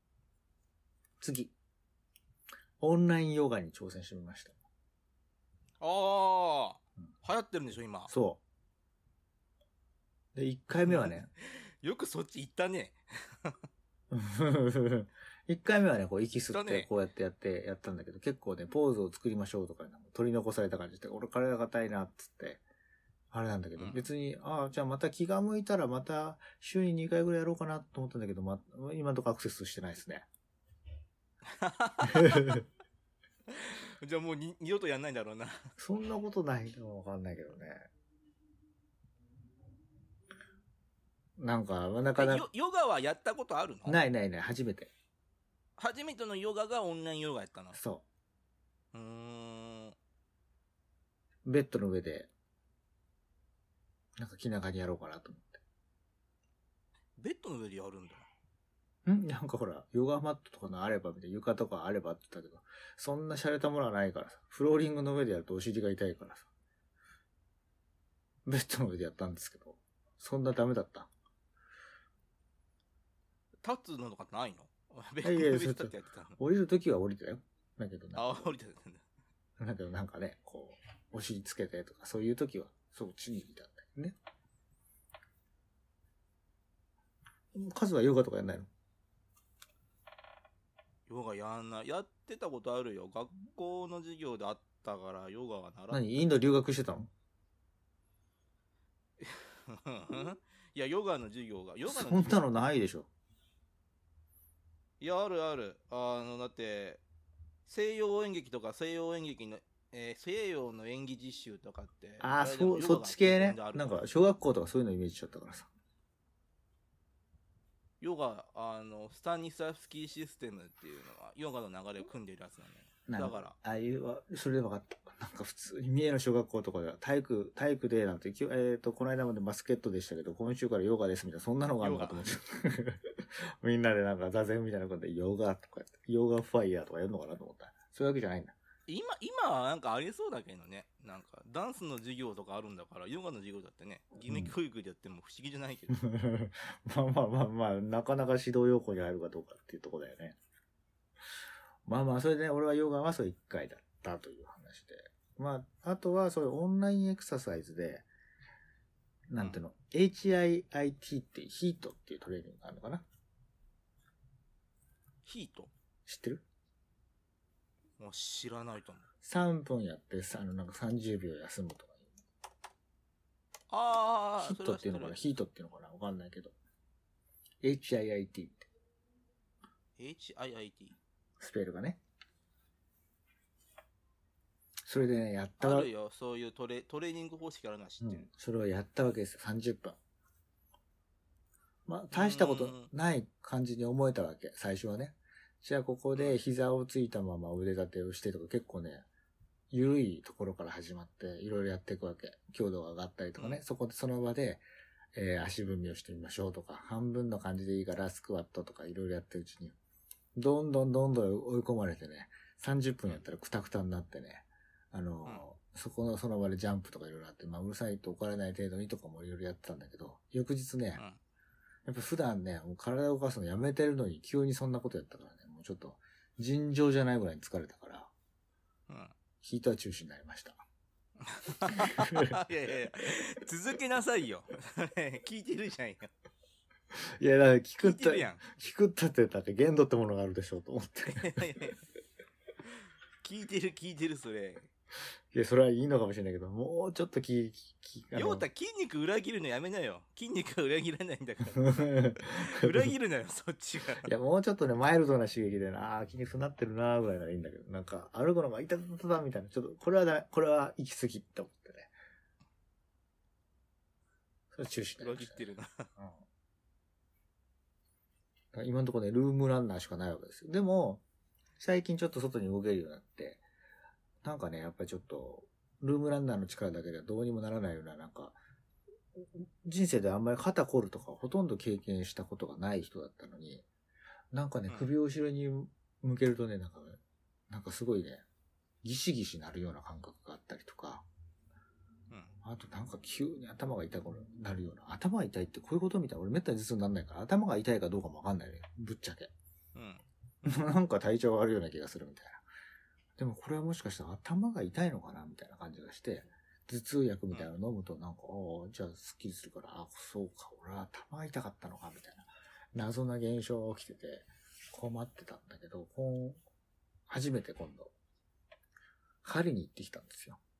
Speaker 1: で、次。 オンラインヨガに挑戦してみました。
Speaker 2: ああ、流行ってるんでしょ、今。
Speaker 1: そう。で、1回目はね。
Speaker 2: よくそっち行ったね。
Speaker 1: 1回目はね、こう息吸ってこうやってやったんだけど、結構ね、ポーズを作りましょうとか、取り残された感じで、俺体が硬いなっつって、あれなんだけど、別に、じゃあまた気が向いたらまた週に2回ぐらいやろうかなと思ったんだけど、今のところアクセスしてないですね。
Speaker 2: じゃあもう二度とやんないんだろうな。
Speaker 1: そんなことないかわかんないけどね。なんか、なかなか。
Speaker 2: ヨガはやったことあるの？
Speaker 1: ない、初めて。
Speaker 2: 初めてのヨガがオンラインヨガやったの？
Speaker 1: そう。
Speaker 2: ベ
Speaker 1: ッドの上で、なんか気長にやろうかなと思って。
Speaker 2: ベッドの上でやるんだ。
Speaker 1: なんかほら、ヨガマットとかのあればみたいな、床とかあればって言ったけど、そんな洒落たものはないからさ、フローリングの上でやるとお尻が痛いからさ、ベッドの上でやったんですけど、そんなダメだった。
Speaker 2: 立つのとかないの？ベッ
Speaker 1: ドの上で立ってやってたの？降りるときは降りたよ。だけど
Speaker 2: 降りてたん
Speaker 1: だ。だけどなんかね、こう、お尻つけてとか、そういうときは、そっちにいたんだよね。数はヨガとかやんないの？
Speaker 2: ヨガやんない。やってたことあるよ。学校の授業であったからヨガは習った。
Speaker 1: 何？インド留学してたの？
Speaker 2: いや、ヨガの授業が。
Speaker 1: そんなのないでしょ。
Speaker 2: いや、あるある。だって、西洋演劇とか西洋演劇の、西洋の演技実習とかって。
Speaker 1: そっち系ね。なんか、小学校とかそういうのイメージしちゃったからさ。
Speaker 2: ヨガ、スタニスラフスキーシステムっていうのは、ヨガの流れを組んでいるやつなんだよ。だから。
Speaker 1: それで分かった。なんか普通に三重の小学校とかでは体育デーなんて、この間までバスケットでしたけど、今週からヨガですみたいな、そんなのがあるのかと思って。みんなでなんか座禅みたいなことでヨガとか、ヨガファイヤーとかやるのかなと思った。そういうわけじゃないんだ。
Speaker 2: 今はなんかありそうだけどね。なんか、ダンスの授業とかあるんだから、ヨガの授業だってね、義務教育でやっても不思議じゃないけど。
Speaker 1: まあ、なかなか指導要項に入るかどうかっていうところだよね。それでね、俺はヨガはそう1回だったという話で。あとはそういうオンラインエクササイズで、なんていうの、HIIT ってヒートっていうトレーニングがあるのかな？
Speaker 2: ヒート？
Speaker 1: 知ってる？
Speaker 2: もう知らないと思う。
Speaker 1: 3分やって、なんか30秒休むとかいう。ヒートっていうのかな？ヒートっていうのかな？わかんないけど。HIIT って。
Speaker 2: HIIT？
Speaker 1: スペルがね。それでね、やった
Speaker 2: わ。あるよ、そういうトレーニング方式あるのは知ってる。
Speaker 1: それをやったわけですよ、30分。大したことない感じに思えたわけ、最初はね。じゃあここで膝をついたまま腕立てをしてとか結構ね、緩いところから始まっていろいろやっていくわけ。強度が上がったりとかね、その場で、足踏みをしてみましょうとか、半分の感じでいいからスクワットとかいろいろやってるうちに、どんどん追い込まれてね、30分やったらクタクタになってね、その場でジャンプとかいろいろあって、うるさいと怒られない程度にとかもいろいろやってたんだけど、翌日ね、やっぱ普段ね、もう体を動かすのやめてるのに急にそんなことやったからね、もうちょっと尋常じゃないぐらいに疲れたから、ヒートは中止になりました。
Speaker 2: いや、続けなさいよ。聞いてるじゃんよ。
Speaker 1: いや、だから聞くったってだって限度ってものがあるでしょうと思って。
Speaker 2: 聞いてる、それ。
Speaker 1: いや、それはいいのかもしれないけど、もうちょっと
Speaker 2: ヨウタ筋肉裏切るのやめなよ。筋肉が裏切らないんだから。裏切るなよ、そっちが。
Speaker 1: いや、もうちょっとね、マイルドな刺激でな、筋肉なってるな、ぐらいならいいんだけど、なんか、歩くのが痛たみたいな、ちょっと、これは行き過ぎって思ってね。それ中止になりました、ね。
Speaker 2: 裏切ってる
Speaker 1: な。今のところね、ルームランナーしかないわけですよ。でも、最近ちょっと外に動けるようになって、なんかね、やっぱりちょっと、ルームランナーの力だけではどうにもならないような、なんか、人生であんまり肩凝るとかほとんど経験したことがない人だったのに、なんかね、首を後ろに向けるとね、なんかすごいね、ギシギシなるような感覚があったりとか、あとなんか急に頭が痛くなるような、頭が痛いってこういうことみたいな、俺めったに頭痛にならないから、頭が痛いかどうかもわかんないね、ぶっちゃけ。なんか体調が悪いような気がするみたいな。 でもこれはもしかしたら頭が痛いのかなみたいな感じがして、頭痛薬みたいなの飲むとなんか、じゃあスッキリするから、そうか、俺は頭が痛かったのかみたいな謎な現象が起きてて困ってたんだけど、初めて今度、針に行ってきたんですよ。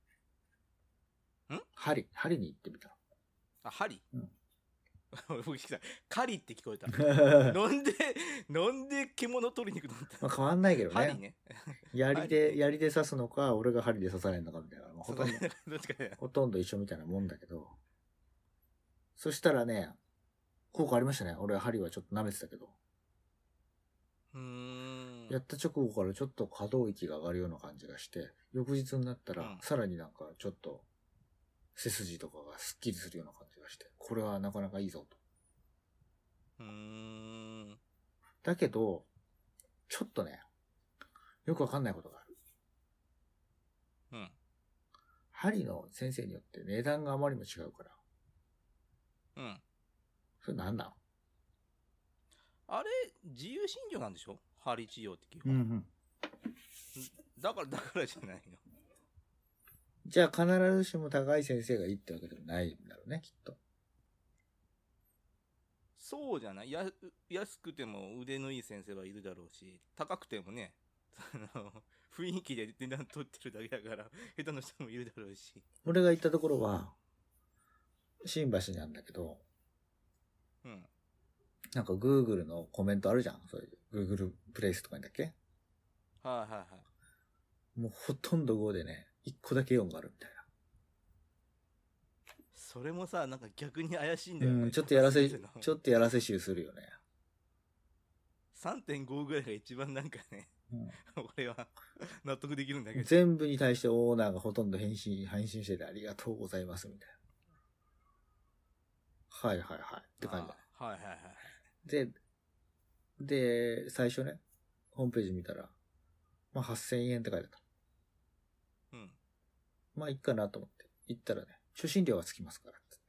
Speaker 1: 針に行ってみた。
Speaker 2: あ、針？
Speaker 1: うん。
Speaker 2: 僕聞いた。狩りって聞こえた。なんで獣取りに行くのって。
Speaker 1: まあ変わんないけどね。
Speaker 2: 針ね。
Speaker 1: 槍で刺すのか、俺が針で刺さないのかみたいな。ほとんど一緒みたいなもんだけど。そしたらね、効果ありましたね。俺は針はちょっと舐めてたけど。やった直後からちょっと可動域が上がるような感じがして、翌日になったら、さらになんかちょっと、背筋とかがスッキリするような感じがして、これはなかなかいいぞと。だけど、ちょっとね、よくわかんないことがある。針の先生によって値段があまりにも違うから。それなんだ？
Speaker 2: あれ、自由診療なんでしょ？針治療って基本。だからじゃないの。
Speaker 1: じゃあ必ずしも高い先生がいいってわけでもないんだろうね、きっと。
Speaker 2: そうじゃない？安くても腕のいい先生はいるだろうし、高くてもね、雰囲気で値段取ってるだけだから、下手な人もいるだろうし。
Speaker 1: 俺が行ったところは、新橋なんだけど、なんか Google のコメントあるじゃん。そういう Google プレイスとかにだっけ？もうほとんど5でね、1個だけ4があるみたいな。
Speaker 2: それもさ、なんか逆に怪しいんだよね。
Speaker 1: ちょっとやらせ集するよね。
Speaker 2: 3.5 ぐらいが一番なんかね、俺は納得できるんだけど。
Speaker 1: 全部に対してオーナーがほとんど返信しててありがとうございますみたいな。はいって感じだ。で、最初ね、ホームページ見たら、まあ8000円って書いてあった。まあいいかなと思って。行ったらね、初診料がつきますからつって。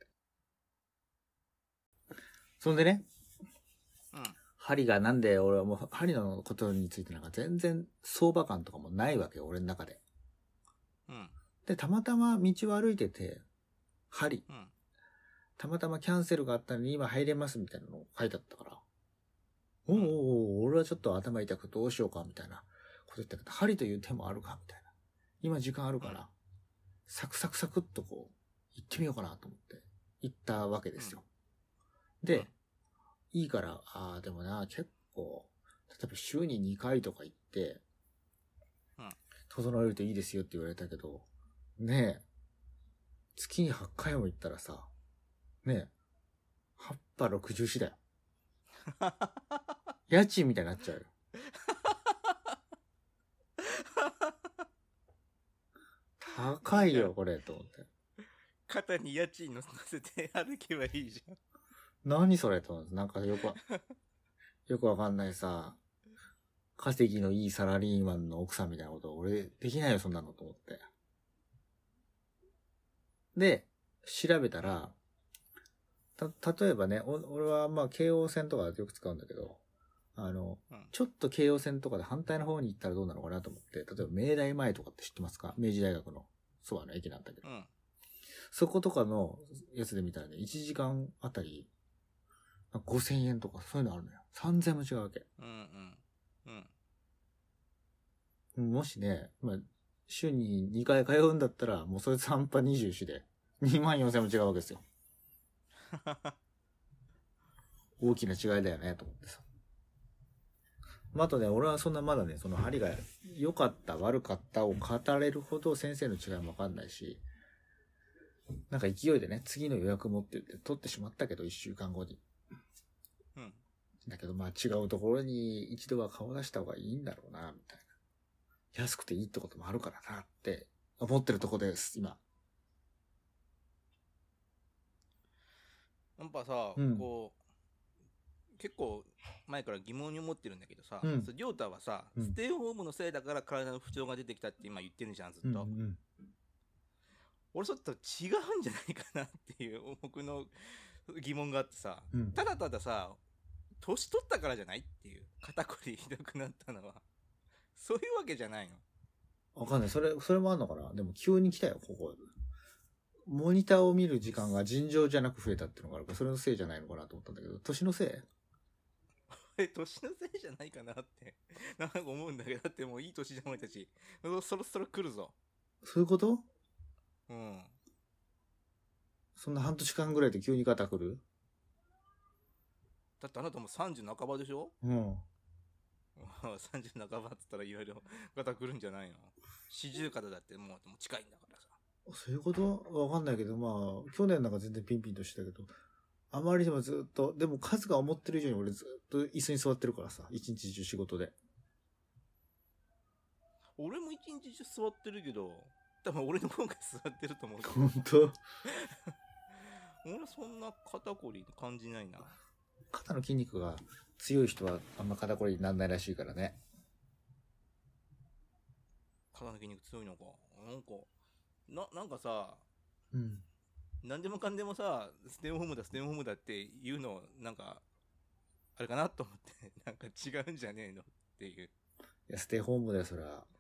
Speaker 1: そんでね、針がなんで俺はもう針のことについてなんか全然相場感とかもないわけよ、俺の中で。で、たまたま道を歩いてて、針。たまたまキャンセルがあったのに今入れますみたいなの書いてあったから。俺はちょっと頭痛くどうしようかみたいなこと言ったけど、針という手もあるかみたいな。今時間あるから、サクサクサクっとこう、行ってみようかなと思って行ったわけですよ。で、いいから、でもな、結構、例えば週に2回とか行って、整えるといいですよって言われたけど、ねえ、月に8回も行ったらさ、ねえ、8波60市だよ。家賃みたいになっちゃうよ。高いよ、これ、と思って。
Speaker 2: 肩に家賃乗せて歩けばいいじゃん。
Speaker 1: 何それと思って。なんかよくわかんないさ、稼ぎのいいサラリーマンの奥さんみたいなこと俺できないよ、そんなのと思って。で、調べたら、例えばね、俺はまあ京王線とかよく使うんだけど、ちょっと京王線とかで反対の方に行ったらどうなのかなと思って、例えば明大前とかって知ってますか？明治大学のそばの駅なんだけど、そことかのやつで見たらね、1時間あたり5000円とかそういうのあるのよ。3000円も違うわけ。もしね、まあ、週に2回通うんだったら、もうそれ3波24で、24000円も違うわけですよ。大きな違いだよね、と思ってさ。あとね、俺はそんなまだね、その針が良かった悪かったを語れるほど先生の違いもわかんないし、なんか勢いでね、次の予約持って言って取ってしまったけど、1週間後に。だけどまあ違うところに一度は顔出した方がいいんだろうな、みたいな。安くていいってこともあるからなって思ってるとこです、今。
Speaker 2: やっぱさ、こう、結構前から疑問に思ってるんだけどさ、りょうたはさ、ステイホームのせいだから体の不調が出てきたって今言ってるじゃん、ずっと。俺ちょっと違うんじゃないかなっていう僕の疑問があってさ、ただたださ、年取ったからじゃないっていう、肩こりひどくなったのは。そういうわけじゃないの。
Speaker 1: わかんない。それもあんのかな。でも急に来たよ、ここ。モニターを見る時間が尋常じゃなく増えたっていうのがあるから、それのせいじゃないのかなと思ったんだけど、年のせい
Speaker 2: 年のせいじゃないかなって、なんか思うんだけど、だってもういい年じゃん、俺たち。そろそろ来るぞ。
Speaker 1: そういうこと？
Speaker 2: うん。
Speaker 1: そんな半年間ぐらいで急に肩来る？
Speaker 2: だってあなたも30半ばでしょ？
Speaker 1: うん。
Speaker 2: 30半ばって言ったらいろいろ肩来るんじゃないの？40肩だってもう近いんだからさ。
Speaker 1: そういうことわかんないけど、まあ、去年なんか全然ピンピンとしてたけど、あまりにもずっと、でも数が思ってる以上に俺ずっと椅子に座ってるからさ、一日中仕事で。
Speaker 2: 俺も一日中座ってるけど、多分俺の方が座ってると思う。
Speaker 1: 本当？
Speaker 2: 俺そんな肩こり感じないな。
Speaker 1: 肩の筋肉が強い人はあんま肩こりにならないらしいからね。
Speaker 2: 肩の筋肉強いのか。なんかさ、
Speaker 1: うん。
Speaker 2: 何でもかんでもさ、ステイホームだって言うの、なんか、あれかなと思って、なんか違うんじゃねえのっていう。
Speaker 1: いや、ステイホームだよ、それは。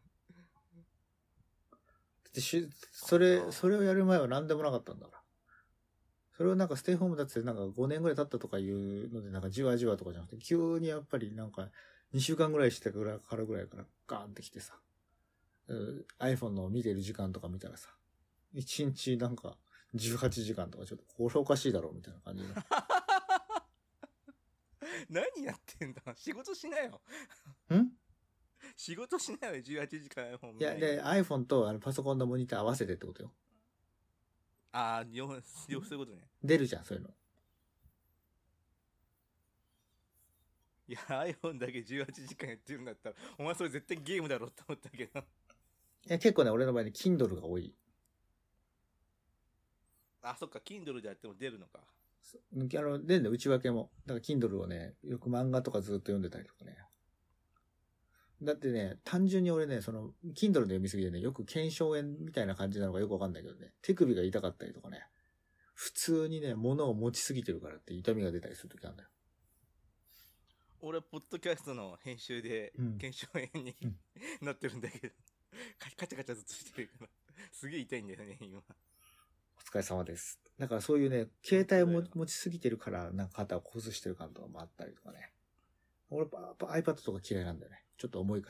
Speaker 1: それをやる前は何でもなかったんだから。それをなんかステイホームだってなんか5年ぐらい経ったとかいうのでなんかじわじわとかじゃなくて、急にやっぱりなんか2週間ぐらいしてからぐらいからガーンってきてさ、iPhone の見てる時間とか見たらさ、1日なんか18時間とかちょっとこれおかしいだろうみたいな感じで。
Speaker 2: 何やってんだ？仕事しなよ。仕事しなよ、18時間 iPhone 見ない。
Speaker 1: いや、で、iPhone とパソコンのモニター合わせてってことよ。
Speaker 2: ああ、両方そういうことね。
Speaker 1: 出るじゃん、そういうの。
Speaker 2: いや、iPhone だけ18時間やってるんだったら、お前それ絶対ゲームだろって思ったけど。
Speaker 1: いや、結構ね、俺の場合ね、Kindle が多い。
Speaker 2: あ、そっか、Kindle でやっても出るのか。
Speaker 1: 出るんだ、内訳も。だから Kindle をね、よく漫画とかずっと読んでたりとかね。だってね、単純に俺ね、Kindle で読みすぎてね、よく腱鞘炎みたいな感じなのかよくわかんないけどね、手首が痛かったりとかね、普通にね、物を持ちすぎてるからって痛みが出たりするときあるんだよ。
Speaker 2: 俺、ポッドキャストの編集で、腱鞘炎に、なってるんだけど、カチャカチャずっとしてるから、すげえ痛いんだよね、今。
Speaker 1: お疲れ様です。だからそういうね、携帯を持ちすぎてるから、なんか肩を崩してる感とかもあったりとかね。俺、iPad とか嫌いなんだよね。ちょっと重いから。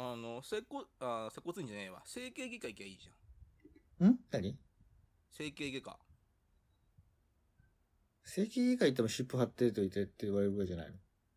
Speaker 2: 接骨院じゃねえわ。整形外科行きゃいいじ
Speaker 1: ゃん。何？
Speaker 2: 整形外科。
Speaker 1: 整形外科行っても湿布貼ってといてって言われるぐらいじゃないの？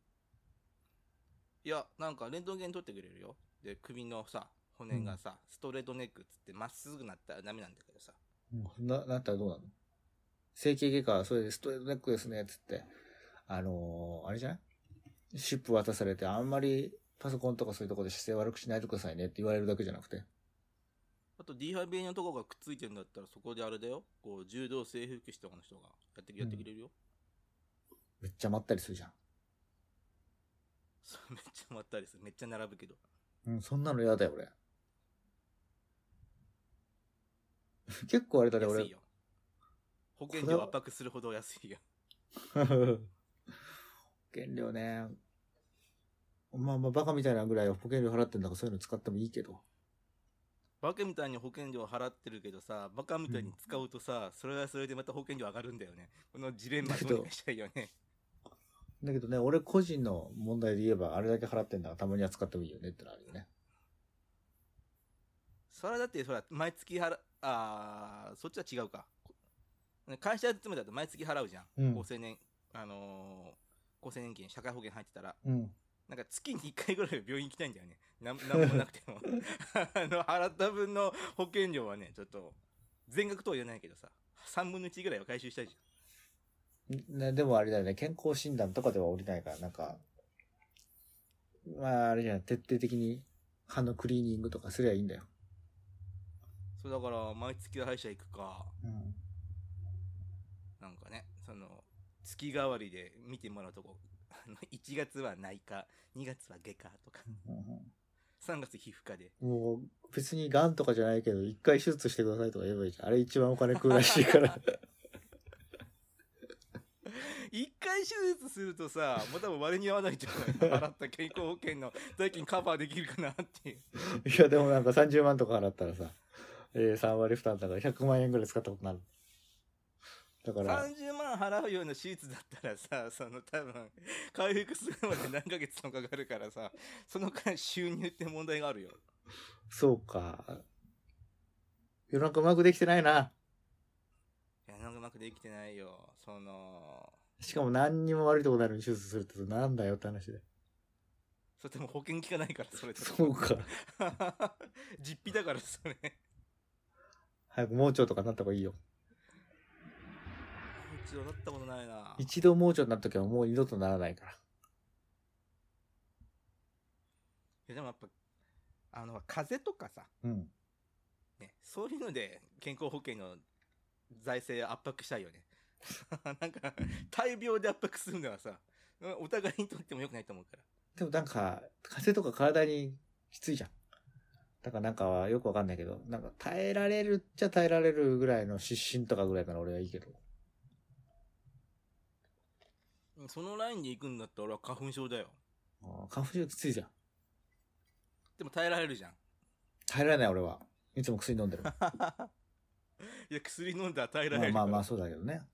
Speaker 2: いや、なんかレントゲン取ってくれるよ。で、首のさ、骨がさ、ストレートネックっつってまっすぐなったらダメなんだけどさ。
Speaker 1: なったらどうなの？整形外科はそれでストレートネックですね、つって。あれじゃない？湿布渡されて、あんまりパソコンとかそういうところで姿勢悪くしないでくださいねって言われるだけじゃなくて。
Speaker 2: あと D ハイベリのとこがくっついてるんだったらそこであれだよ。こう、柔道整復師とかの人がやってくれるよ。
Speaker 1: めっちゃ待ったりするじゃん。
Speaker 2: めっちゃ待ったりする。めっちゃ並ぶけど。
Speaker 1: そんなの嫌だよ、俺。結構あれだね、俺。
Speaker 2: 安いよ。保険料圧迫するほど安いよ。
Speaker 1: 保険料ね。まあバカみたいなぐらい保険料払ってんだからそういうの使ってもいいけど。
Speaker 2: バカみたいに保険料払ってるけどさ、バカみたいに使うとさ、それはそれでまた保険料上がるんだよね。このジレンマどうにかしたいよね。
Speaker 1: だけどね、俺個人の問題で言えば、あれだけ払ってんだからたまには使ってもいいよねってのあるよね。
Speaker 2: それはだって、毎月そっちは違うか。会社勤めだと毎月払うじゃん。厚生年金、社会保険入ってたら。なんか月に1回ぐらい病院行きたいんだよね。なんもなくても。払った分の保険料はね、ちょっと、全額とは言えないけどさ、3分の1ぐらいは回収したいじゃん。
Speaker 1: ね、でもあれだよね、健康診断とかでは降りないから、なんか、まああれじゃん、徹底的に歯のクリーニングとかすりゃいいんだよ。
Speaker 2: そうだから、毎月歯医者行くか、なんかね、月替わりで見てもらうとこ、1月は内科、2月は外科とか、3月皮膚科で。
Speaker 1: もう別に癌とかじゃないけど、1回手術してくださいとか言えばいいじゃん。あれ一番お金食うらしいから。
Speaker 2: 一回手術するとさ、もう多分割に合わないと思う。払った健康保険の代金カバーできるかなっていう。
Speaker 1: いや、でもなんか30万とか払ったらさ、3割負担だから100万円ぐらい使ったことになる。だから。
Speaker 2: 30万払うような手術だったらさ、その多分、回復するまで何ヶ月もかかるからさ、その間収入って問題があるよ。
Speaker 1: そうか。世の中うまくできてないな。
Speaker 2: いや、なんかうまくできてないよ。
Speaker 1: しかも何にも悪いとこないのに手術するってなんだよって話で。
Speaker 2: それでも保険効かないから、それ。
Speaker 1: そうか。
Speaker 2: 実費だから、それ。
Speaker 1: 早く盲腸とかなった方がいいよ。
Speaker 2: 一度なったことないな。
Speaker 1: 一度盲腸になった時はもう二度とならないから。い
Speaker 2: や、でもやっぱ、風邪とかさ、ね、そういうので健康保険の財政圧迫したいよね。なんか、大病で圧迫するのはさ、お互いにとっても良くないと思うから。
Speaker 1: でもなんか、風邪とか体にきついじゃん。だからなんかよくわかんないけど、なんか耐えられるっちゃ耐えられるぐらいの失神とかぐらいなら俺はいいけど。
Speaker 2: そのラインで行くんだったら俺は花粉症だよ。
Speaker 1: 花粉症きついじゃん。
Speaker 2: でも耐えられるじゃん。
Speaker 1: 耐えられない俺は。いつも薬飲んでる。
Speaker 2: いや、薬飲んだら耐えられる。
Speaker 1: まあそうだけどね。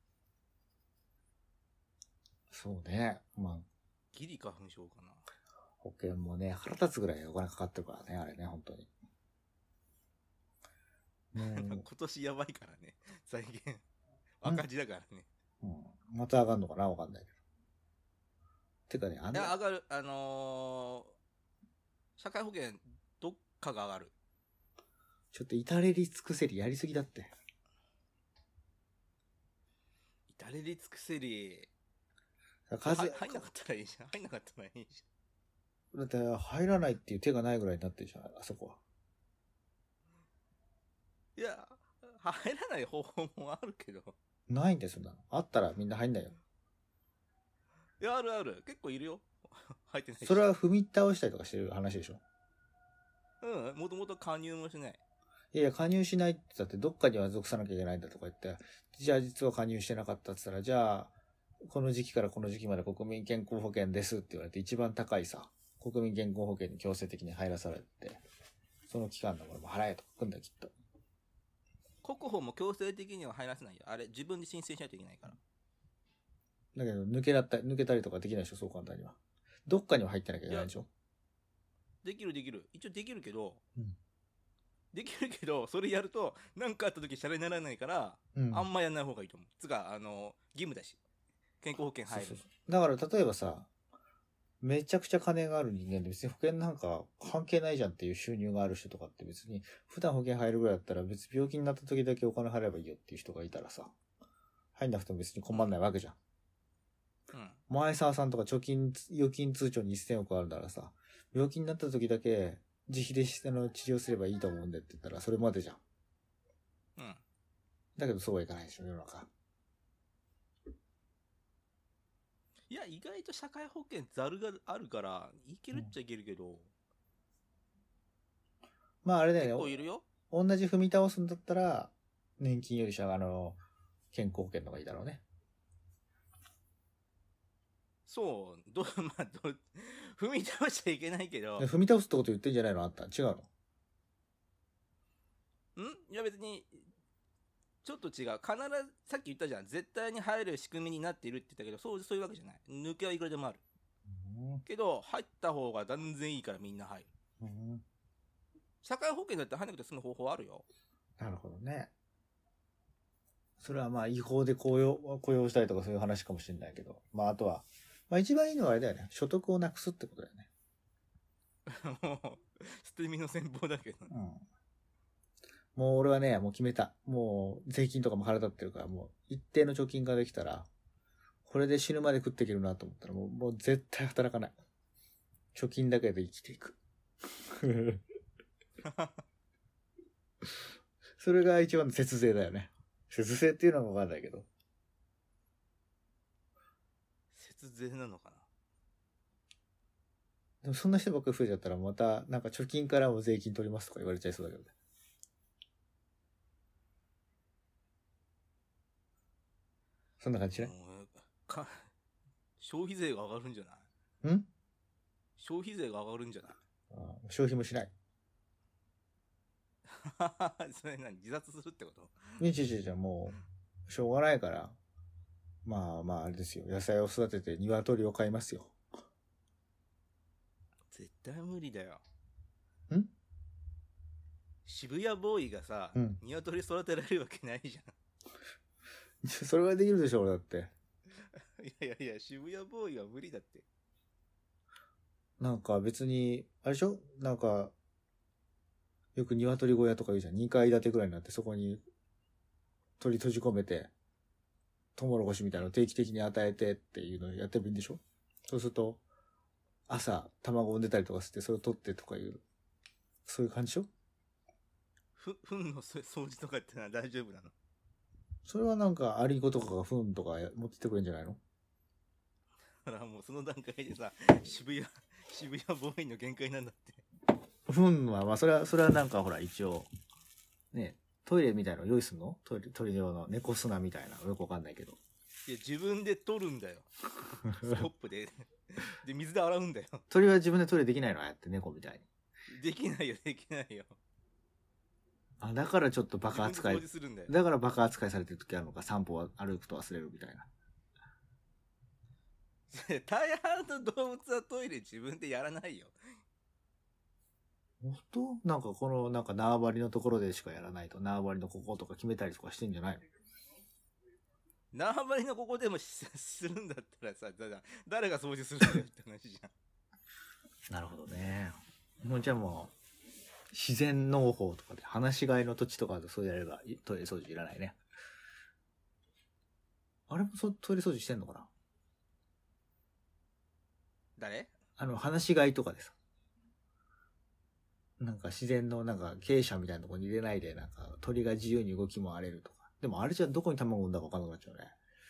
Speaker 1: そうね。まあ。
Speaker 2: ギリ花粉症かな。
Speaker 1: 保険もね、腹立つぐらいお金かかってるからね、あれね、本当に。
Speaker 2: 今年やばいからね、財源。赤字だからね。
Speaker 1: また上がるのかなわかんないけど。てかね、
Speaker 2: いや、上がる。社会保険、どっかが上がる。
Speaker 1: ちょっと至れり尽くせりやりすぎだって。
Speaker 2: 至れり尽くせり。
Speaker 1: 入
Speaker 2: んなかったらいいじゃん。入んなかったらいいじ
Speaker 1: ゃん。だって入らないっていう手がないぐらいになってるじゃん、あそこは。
Speaker 2: いや、入らない方法もあるけど。
Speaker 1: ないんですよ、そんなの。あったらみんな入んないよ。
Speaker 2: いや、あるある。結構いるよ。入ってないし。
Speaker 1: それは踏み倒したりとかしてる話でしょ。
Speaker 2: もともと加入もしない。
Speaker 1: いや、加入しないって言ったってどっかには属さなきゃいけないんだとか言って、じゃあ実は加入してなかったって言ったら、じゃあ、この時期からこの時期まで国民健康保険ですって言われて一番高いさ、国民健康保険に強制的に入らされて、その期間のものも払えとか来んだよ、きっと。
Speaker 2: 国保も強制的には入らせないよ。あれ、自分で申請しないといけないから。
Speaker 1: だけど、抜けたりとかできないでしょ、そう簡単には。どっかには入ってなきゃいけないでしょ。
Speaker 2: できる。一応できるけど、それやると、何かあった時シャレにならないから、あんまやんない方がいいと思う。つか、義務だし。健康保険入る。そう
Speaker 1: だから、例えばさ、めちゃくちゃ金がある人間で別に保険なんか関係ないじゃんっていう収入がある人とかって別に、普段保険入るぐらいだったら別に病気になった時だけお金払えばいいよっていう人がいたらさ、入んなくても別に困んないわけじゃん。前澤さんとか預金通帳に1000億あるならさ、病気になった時だけ自費で治療すればいいと思うんでって言ったらそれまでじゃん。だけどそうはいかないでしょ、世の中。
Speaker 2: いや、意外と社会保険ざるがあるから、いけるっちゃいけるけど。
Speaker 1: まああれだよね。
Speaker 2: 結構いるよ。
Speaker 1: 同じ踏み倒すんだったら、年金より健康保険の方がいいだろうね。
Speaker 2: そう、踏み倒しちゃいけないけど。
Speaker 1: 踏み倒すってこと言ってんじゃないのあった？違うの？
Speaker 2: いや別に、ちょっと違う。必ず、さっき言ったじゃん。絶対に入る仕組みになっているって言ったけど、そういうわけじゃない。抜けはいくらでもある。けど、入った方が断然いいからみんな入る。社会保険だって入らなくて済む方法あるよ。
Speaker 1: なるほどね。それはまあ違法で雇用したりとかそういう話かもしれないけど。まああとは、まあ一番いいのはあれだよね。所得をなくすってことだよね。
Speaker 2: もう、捨て身の戦法だけど。
Speaker 1: もう俺はね、もう決めた。もう税金とかも腹立ってるから、もう一定の貯金ができたら、これで死ぬまで食っていけるなと思ったら、もう絶対働かない。貯金だけで生きていく。それが一番の節税だよね。節税っていうのはわかんないけど。
Speaker 2: 節税なのかな。
Speaker 1: でもそんな人ばっかり増えちゃったらまた、なんか貯金からも税金取りますとか言われちゃいそうだけどね。そんな感じね。
Speaker 2: 消費税が上がるんじゃない？消費税が上がるんじゃない？
Speaker 1: 消費もしない。
Speaker 2: それ何？自殺するってこと？
Speaker 1: じゃもう、しょうがないから、まああれですよ。野菜を育てて鶏を飼いますよ。
Speaker 2: 絶対無理だよ。渋谷ボーイがさ、鶏育てられるわけないじゃん。
Speaker 1: それはできるでしょ、俺だって。
Speaker 2: いや、渋谷ボーイは無理だって。
Speaker 1: なんか別に、あれでしょ？なんか、よく鶏小屋とか言うじゃん。2階建てくらいになって、そこに鳥閉じ込めて、トウモロコシみたいなのを定期的に与えてっていうのをやってもいいんでしょ？そうすると、朝、卵を産んでたりとかして、それを取ってとかいう、そういう感じでしょ？
Speaker 2: 糞の掃除とかってのは大丈夫なの？
Speaker 1: それはなんか、アリゴとかが糞とか持ってってくれるんじゃないの？
Speaker 2: だからもうその段階でさ、渋谷ボーイの限界なんだって。
Speaker 1: 糞は、まあそれはなんかほら、一応、ね、トイレみたいなの用意すんの？トイレ用の猫砂みたいなのよくわかんないけど。
Speaker 2: いや、自分で取るんだよ。スコップで。で、水で洗うんだよ。
Speaker 1: 鳥は自分でトイレできないの？ああやって猫みたい
Speaker 2: に。できないよ。
Speaker 1: だからちょっとバカ扱い。だからバカ扱いされてる時あるのか、散歩は歩くと忘れるみたいな。
Speaker 2: 大半の動物はトイレ自分でやらないよ。
Speaker 1: 本当？なんかこの、なんか縄張りのところでしかやらないと、縄張りのこことか決めたりとかしてんじゃないの？
Speaker 2: 縄張りのここでもするんだったらさ、誰が掃除するんだよって話じゃ
Speaker 1: ん。なるほどね。もうじゃあもう、自然農法とかで、放し飼いの土地とかでそうやればトイレ掃除いらないね。あれもトイレ掃除してんのかな？
Speaker 2: 誰？
Speaker 1: 放し飼いとかでさ。なんか自然のなんか傾斜みたいなところに入れないで、なんか鳥が自由に動き回れるとか。でもあれじゃどこに卵を産んだか分かんなくなっちゃうね。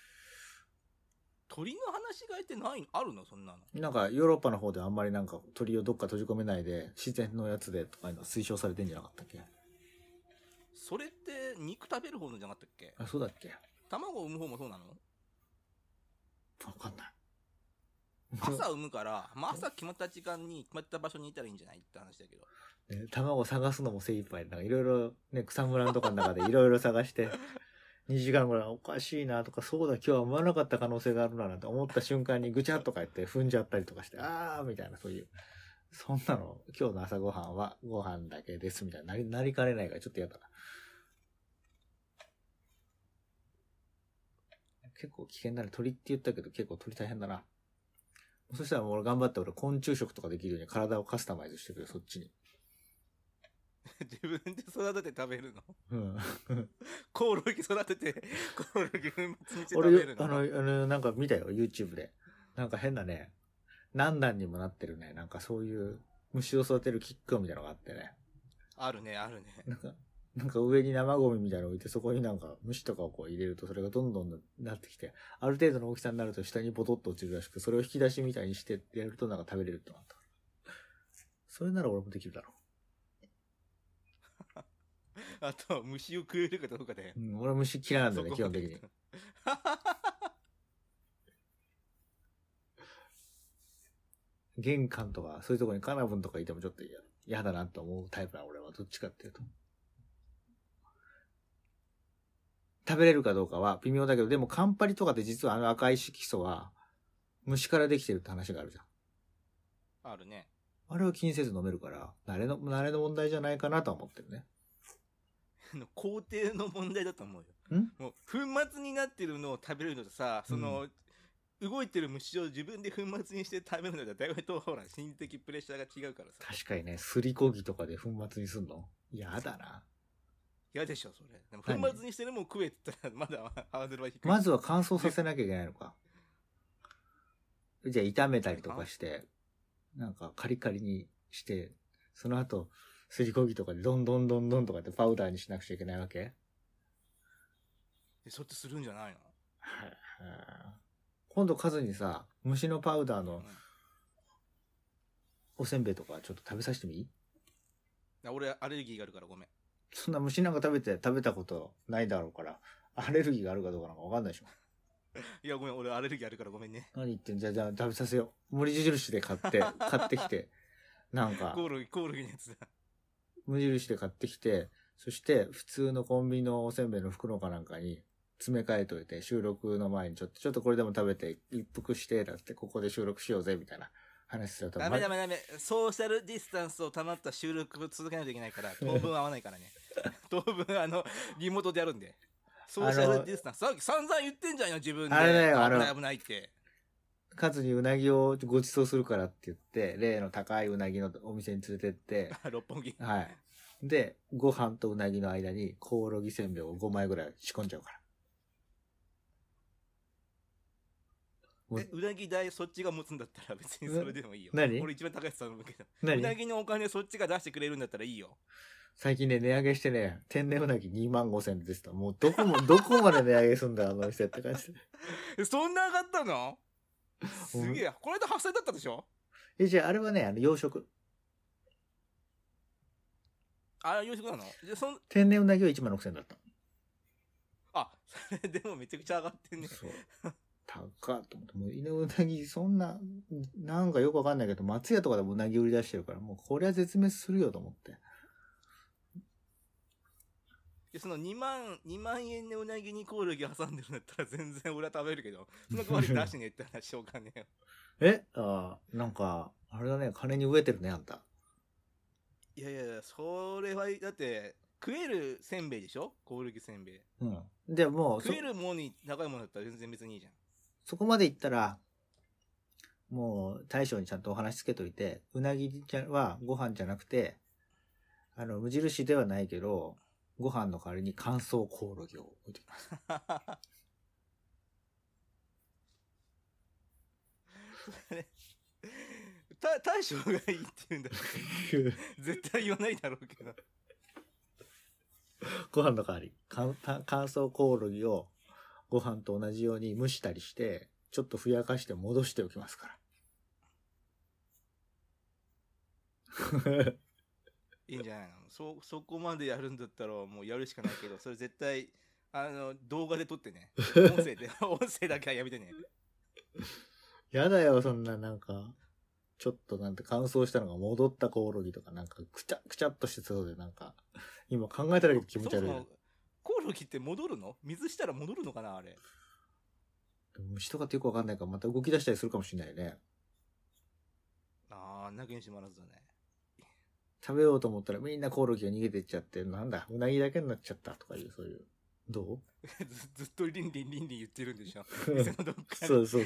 Speaker 2: 鳥の放し飼いってあるの？そんなの。
Speaker 1: なんかヨーロッパの方ではあんまりなんか鳥をどっか閉じ込めないで自然のやつでとかいうのは推奨されてんじゃなかったっけ？
Speaker 2: それって肉食べる方のじゃなかったっけ？
Speaker 1: あ、そうだっけ？
Speaker 2: 卵を産む方もそうなの？
Speaker 1: わかんない。
Speaker 2: 朝産むから、まあ、朝決まった時間に決まった場所にいたらいいんじゃないって話だけど。
Speaker 1: 卵を探すのも精一杯。なんかいろいろね、草むらとかの中でいろいろ探して、2時間ぐらいおかしいなとか、そうだ今日は産まなかった可能性があるななんて思った瞬間にぐちゃっとか言って踏んじゃったりとかして、あーみたいなそういう、そんなの今日の朝ごはんはご飯だけですみたいななりかねないからちょっと嫌だな。結構危険な鳥って言ったけど結構鳥大変だな。そしたらもう俺頑張って昆虫食とかできるように体をカスタマイズしてくれ、そっちに。
Speaker 2: 自分で育てて食べるの？
Speaker 1: うん。
Speaker 2: コオロギ育てて、コオロギ粉末にして食べるの？
Speaker 1: 俺、なんか見たよ、YouTube で。なんか変なね、何段にもなってるね、なんかそういう虫を育てるキックみたいなのがあってね。
Speaker 2: あるね。
Speaker 1: なんか上に生ゴミみたいなの置いて、そこになんか虫とかをこう入れると、それがどんどんなってきて、ある程度の大きさになると下にボトッと落ちるらしく、それを引き出しみたいにしてやるとなんか食べれるってなった。それなら俺もできるだろ
Speaker 2: う。あと、虫を食えるかどうかで。
Speaker 1: 俺は虫嫌いなんだよね、基本的に。玄関とか、そういうところにカナブンとかいてもちょっと嫌だなと思うタイプだ、俺は。どっちかっていうと。食べれるかどうかは微妙だけど、でもカンパリとかって実は赤い色素は虫からできてるって話があるじゃ
Speaker 2: ん。あるね。
Speaker 1: あれを気にせず飲めるから、慣れの問題じゃないかなとは思ってるね。
Speaker 2: 工程の問題だと思うよ。もう粉末になってるのを食べるのとさ、動いてる虫を自分で粉末にして食べるのとだいぶとほら心理的プレッシャーが違うからさ。
Speaker 1: 確かにね、すりこぎとかで粉末にすんの嫌だな。
Speaker 2: 嫌でしょそれ。でも粉末にしてるもん食えって言ったらまだハードルは低い。
Speaker 1: まずは乾燥させなきゃいけないのか。じゃあ炒めたりとかして、なんかカリカリにして、その後すりこぎとかでどんどんとかってパウダーにしなくちゃいけないわけ？
Speaker 2: そうやってするんじゃないの？
Speaker 1: 今度数にさ、虫のパウダーのおせんべいとかちょっと食べさせてみい？
Speaker 2: 俺アレルギーがあるからごめん。
Speaker 1: そんな虫なんか食べたことないだろうから、アレルギーがあるかどうかなんかわかんないでしょ。
Speaker 2: いや、ごめん、俺アレルギーあるからごめんね。
Speaker 1: 何言ってんじゃあ食べさせよう。無印で買ってきて。なんか。
Speaker 2: コオロギのやつだ。
Speaker 1: 無印で買ってきて、そして普通のコンビニのおせんべいの袋かなんかに詰め替えといて、収録の前にちょっとこれでも食べて一服して、だってここで収録しようぜみたいな話すると。
Speaker 2: ダメ。ソーシャルディスタンスを保った収録を続けないといけないから、当分合わないからね。当分リモートでやるんで。ソーシャルディスタンス。さっき散々言ってんじゃんよ、自分で。
Speaker 1: あれだよ、
Speaker 2: 危ないって。
Speaker 1: カズにうなぎをご馳走するからって言って、例の高いうなぎのお店に連れてって、
Speaker 2: 六本木。
Speaker 1: はい。で、ご飯とうなぎの間にコオロギせんべいを5枚ぐらい仕込んじゃうから。
Speaker 2: うなぎ代そっちが持つんだったら別にそれでもいいよ。
Speaker 1: 何？
Speaker 2: 俺一番高いやつ頼むけど。
Speaker 1: 何？
Speaker 2: うなぎのお金そっちが出してくれるんだったらいいよ。
Speaker 1: 最近ね、値上げしてね、天然うなぎ25,000ですと。もうどこまで値上げすんだ、あの店って感じ
Speaker 2: で。そんな上がったの？すげえ。この間8000円だったでしょ？
Speaker 1: じゃあ、あれはね、養殖。
Speaker 2: 養殖なの？
Speaker 1: 天然うなぎは16,000円だった。
Speaker 2: あ、それでもめちゃくちゃ上がってんね。
Speaker 1: そう。高っと思って、もう犬うなぎ、そんな、なんかよくわかんないけど、松屋とかでもうなぎ売り出してるから、もうこれは絶滅するよと思って。
Speaker 2: その2万円のうなぎにコオロギ挟んでるんだったら全然俺は食べるけど、その代わり出しねえって話しようかね
Speaker 1: え？なんか、あれだね、金に飢えてるね、あんた。
Speaker 2: いや、それは、だって、食えるせんべいでしょ？コオロギせんべい。
Speaker 1: うん。でも、
Speaker 2: 食えるものに高いものだったら全然別にいいじゃん。
Speaker 1: そこまでいったら、もう大将にちゃんとお話つけといて、うなぎはご飯じゃなくて、無印ではないけど、ご飯の代わりに乾燥コオロギを置いてきます。
Speaker 2: 大将がいいって言うんだけど絶対言わないだろうけど
Speaker 1: ご飯の代わり乾燥コオロギをご飯と同じように蒸したりしてちょっとふやかして戻しておきますから
Speaker 2: いいんじゃないの？そこまでやるんだったらもうやるしかないけど、それ絶対動画で撮ってね。音声だけはやめてね。
Speaker 1: やだよ、そんななんかちょっとなんて乾燥したのが戻ったコオロギとかなんかくちゃっとしてそうでなんか今考えただけで気持ち悪い。
Speaker 2: コオロギって戻るの？水したら戻るのかなあれ。
Speaker 1: 虫とかってよくわかんないからまた動き出したりするかもしれないね。
Speaker 2: なきにしもあらずだね。
Speaker 1: 食べようと思ったらみんなコオロギが逃げてっちゃってなんだうなぎだけになっちゃったとかいうそういうどう
Speaker 2: ずっとリンリン言ってるんでしょ店のどっかで
Speaker 1: そう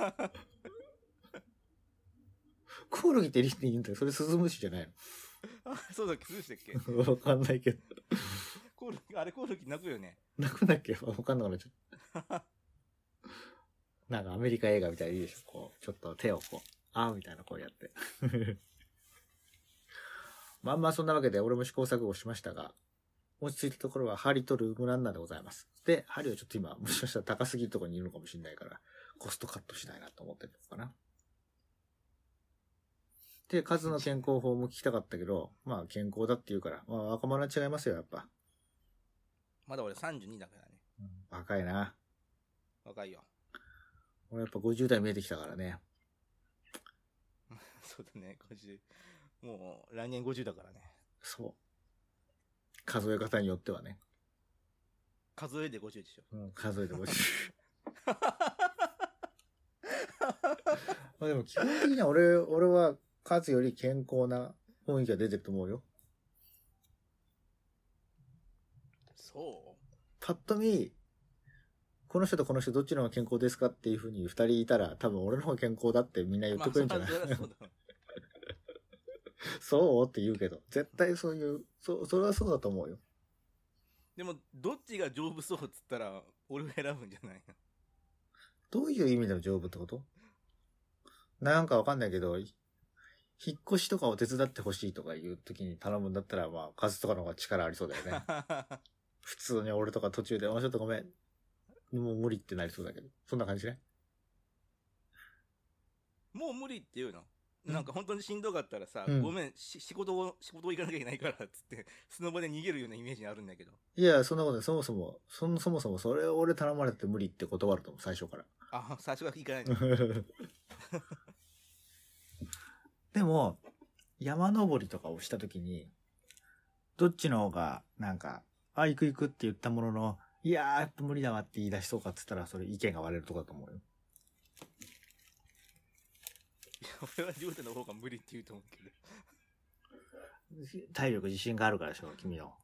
Speaker 1: コオロギってリンリン言うんだよ。それスズムシじゃないの？
Speaker 2: そうだっけ？スズムシだっけ？
Speaker 1: わかんないけど
Speaker 2: コオロギ鳴くよね。
Speaker 1: 鳴くんだっけ？わかんなくなっちゃったなんかアメリカ映画みたいでいいでしょ。こうちょっと手をこうあーみたいなこうやってまあそんなわけで俺も試行錯誤しましたが、落ち着いたところは針とルームランナーでございます。で、針はちょっと今もしかしたら高すぎるところにいるのかもしれないからコストカットしないなと思ってるのかな。で、数の健康法も聞きたかったけど、まあ健康だって言うから、まあ若者は違いますよ、やっぱ。
Speaker 2: まだ俺32だからね。
Speaker 1: 若いな。
Speaker 2: 若いよ。
Speaker 1: 俺やっぱ50代見えてきたからね。
Speaker 2: そうだね、50。もう来年50だからね。
Speaker 1: そう。数え方によってはね。
Speaker 2: 数えで50でしょ。
Speaker 1: うん、数えで50。まあでも基本的には俺は数より健康な雰囲気が出てると思うよ。
Speaker 2: そう？
Speaker 1: パッと見、この人とこの人どっちの方が健康ですかっていう風に2人いたら多分俺の方が健康だってみんな言ってくれるんじゃない？そうって言うけど、絶対そういう、それはそうだと思うよ。
Speaker 2: でも、どっちが丈夫そうっつったら、俺を選ぶんじゃないの？
Speaker 1: どういう意味での丈夫ってこと？なんかわかんないけど、引っ越しとかを手伝ってほしいとかいう時に頼むんだったら、まあ、数とかの方が力ありそうだよね。普通に俺とか途中で、ちょっとごめん。もう無理ってなりそうだけど。そんな感じね。
Speaker 2: もう無理って言うの？ なんか本当にしんどかったらさ、ごめん、仕事行かなきゃいけないからっつって、スノボで逃げるようなイメージあるんだけど。
Speaker 1: いや、そんなことない。そもそもそれ俺頼まれて無理って断ると思う、最初から。
Speaker 2: あ、最初から行かないの。
Speaker 1: でも、山登りとかをしたときに、どっちの方が、なんか、行くって言ったものの、いやー、やっぱ無理だわって言い出しそうかって言ったら、それ意見が割れるとこだと思うよ。
Speaker 2: いや、俺は両手の方が無理って言うと思うけど。
Speaker 1: 体力自信があるからでしょ、君の。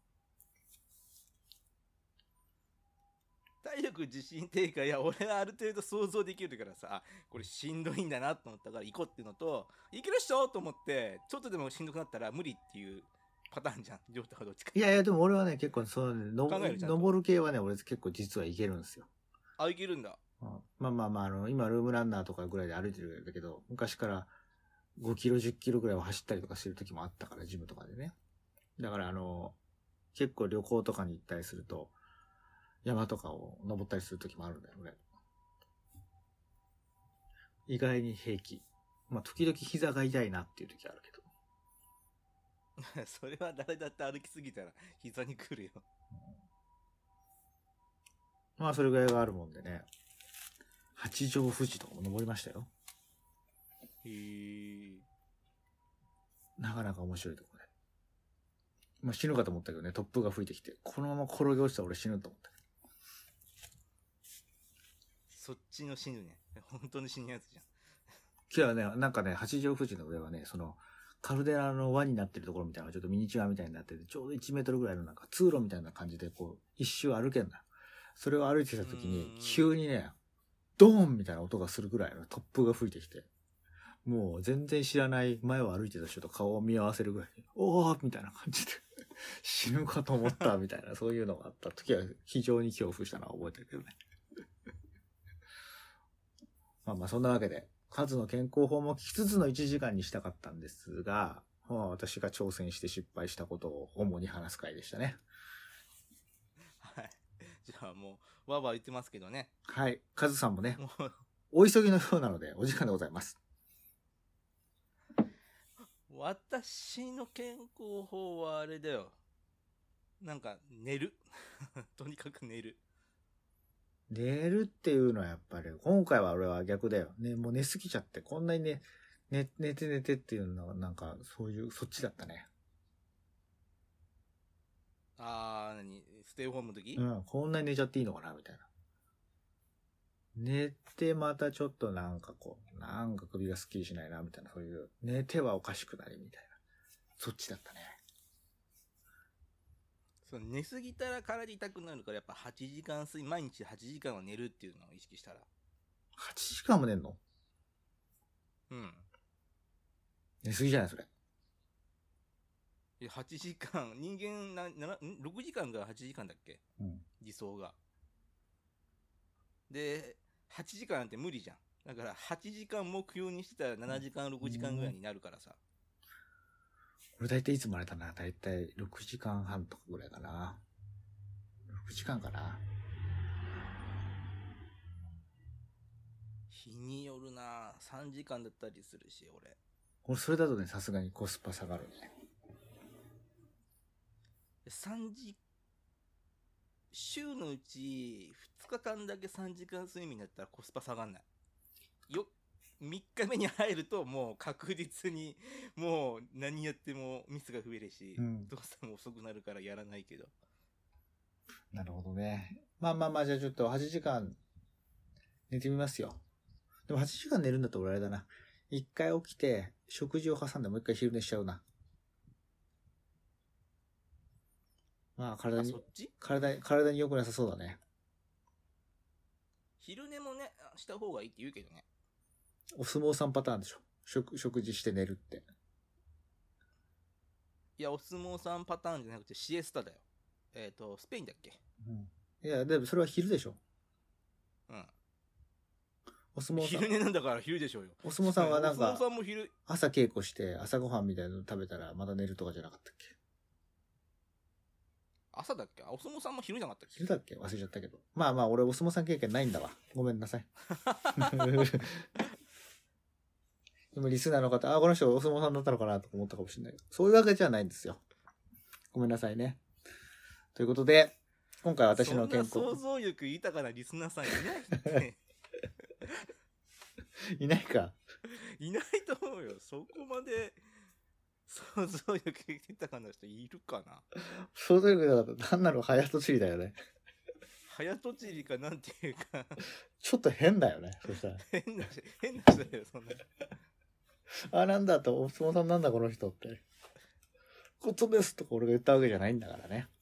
Speaker 2: 体力自信低下、いや、俺はある程度想像できるからさ、これしんどいんだなと思ったから行こうっていうのと、いけるっしょと思って、ちょっとでもしんどくなったら無理っていうパターンじゃん、両手はどっちか。
Speaker 1: いや、でも俺はね、結構、登る系はね、俺結構実はいけるんですよ。
Speaker 2: あ、いけるんだ。
Speaker 1: まあ、今ルームランナーとかぐらいで歩いてるんだけど、昔から5キロ、10キロぐらいは走ったりとかしてる時もあったから、ジムとかでね。だから結構旅行とかに行ったりすると、山とかを登ったりする時もあるんだよ、俺。意外に平気。まあ、時々膝が痛いなっていう時あるけ
Speaker 2: ど。それは誰だって歩きすぎたら膝に来るよ。
Speaker 1: まあ、それぐらいがあるもんでね。八丈富士とかも登りましたよ。
Speaker 2: へー。
Speaker 1: なかなか面白いところで。まあ、死ぬかと思ったけどね、突風が吹いてきて、このまま転げ落ちたら俺死ぬと思った。
Speaker 2: そっちの死ぬね。本当に死ぬやつじゃん。
Speaker 1: 今日はね、なんかね、八丈富士の上はね、カルデラの輪になってるところみたいなのがちょっとミニチュアみたいになってて、ちょうど1メートルぐらいのなんか通路みたいな感じでこう、一周歩けんだよ。それを歩いてた時に、急にね、ドーンみたいな音がするぐらいの突風が吹いてきて、もう全然知らない前を歩いてた人と顔を見合わせるぐらい、おーみたいな感じで、死ぬかと思ったみたいな、そういうのがあった時は非常に恐怖したのは覚えてるけどね。まあそんなわけで、数の健康法も聞きつつの1時間にしたかったんですが、私が挑戦して失敗したことを主に話す回でしたね。
Speaker 2: はい。じゃあもう、わーわー言ってますけどね。
Speaker 1: はい。カズさんもね、お急ぎのようなので、お時間でございます。
Speaker 2: 私の健康法はあれだよ。なんか、寝る。とにかく寝る。
Speaker 1: 寝るっていうのはやっぱり、今回は俺は逆だよ。ね、もう寝すぎちゃって、こんなにね、寝てっていうのはなんか、そっちだったね。
Speaker 2: ステイホームの時？
Speaker 1: うん、こんなに寝ちゃっていいのかなみたいな。寝てまたちょっとなんか首がスッキリしないなみたいな、そういう、寝てはおかしくなりみたいな。そっちだったね。
Speaker 2: 寝すぎたら体痛くなるから、やっぱ8時間毎日8時間は寝るっていうのを意識したら。
Speaker 1: 8時間も寝んの？
Speaker 2: うん。
Speaker 1: 寝すぎじゃないそれ。
Speaker 2: いや、8時間、人間6時間が8時間だっけ？
Speaker 1: うん。
Speaker 2: 理想が。で、8時間なんて無理じゃん。だから8時間目標にしてたら7時間、6時間ぐらいになるからさ。
Speaker 1: 俺大体いつもあれだな。大体6時間半とかぐらいかな。6時間かな。
Speaker 2: 日によるな。3時間だったりするし、
Speaker 1: 俺それだとね、さすがにコスパ下がるね。
Speaker 2: 週のうち2日間だけ3時間睡眠だったらコスパ下がんない。3日目に入るともう確実にもう何やってもミスが増えるし、どうしても遅くなるからやらないけど。
Speaker 1: なるほどね。まあじゃあちょっと8時間寝てみますよ。でも8時間寝るんだと俺あれだな。1回起きて食事を挟んでもう1回昼寝しちゃうな。まあ体に良くなさそうだね。
Speaker 2: 昼寝もね、した方がいいって言うけどね。
Speaker 1: お相撲さんパターンでしょ。食事して寝るって。
Speaker 2: いや、お相撲さんパターンじゃなくてシエスタだよ。スペインだっけ？
Speaker 1: いや、でもそれは昼でしょ。
Speaker 2: うん。
Speaker 1: お相撲さん。
Speaker 2: 昼寝なんだから昼でしょうよ。
Speaker 1: お相撲さんはなんか、
Speaker 2: お相撲さんも昼。
Speaker 1: 朝稽古して朝ごはんみたいなの食べたらまた寝るとかじゃなかったっけ？
Speaker 2: 朝だっけ？お相撲さんも昼じゃなかったっけ？
Speaker 1: 昼だっけ？忘れちゃったけど。まあ俺お相撲さん経験ないんだわ。ごめんなさい。 今リスナーの方、この人お相撲さんだったのかなと思ったかもしれない。そういうわけじゃないんですよ。ごめんなさいね。ということで、今回私の健康。
Speaker 2: そんな想像力豊かなリスナーさんいないって。
Speaker 1: いないか。
Speaker 2: いないと思うよ。そこまで想像力豊かな人いるかな。
Speaker 1: 想像力豊かった。単なる早とちりだよね。
Speaker 2: 早とちりかなんていうか。
Speaker 1: ちょっと変だよね。そしたら。
Speaker 2: 変な人だよ、そんな。
Speaker 1: なんだと、お相撲さんなんだこの人って。ことですとか俺が言ったわけじゃないんだからね。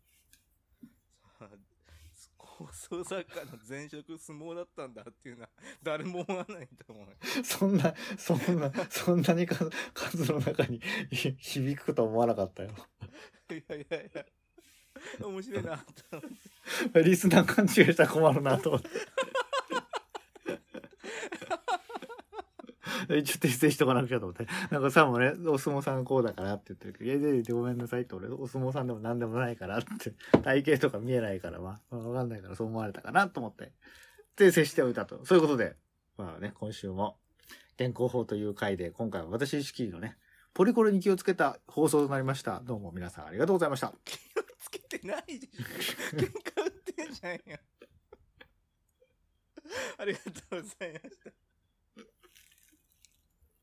Speaker 1: 放送作家の前職相撲だったんだっていうのは誰も思わないと思う。 そんなに数の中に響くと思わなかったよ。
Speaker 2: いや面白いなと思っ
Speaker 1: て。リスナー勘違いしたら困るなと思って。一応訂正しとかなくちゃと思って。なんかさもね、お相撲さんがこうだからって言ってるけど、いやごめんなさいって俺、お相撲さんでも何でもないからって、体型とか見えないからわかんないからそう思われたかなと思って、訂正しておいたと。そういうことで、まあね、今週も健康法という回で、今回は私意識のね、ポリコレに気をつけた放送となりました。どうも皆さんありがとうございました。
Speaker 2: 気をつけてないでしょ。喧嘩売ってんじゃんよ。ありがとうございました。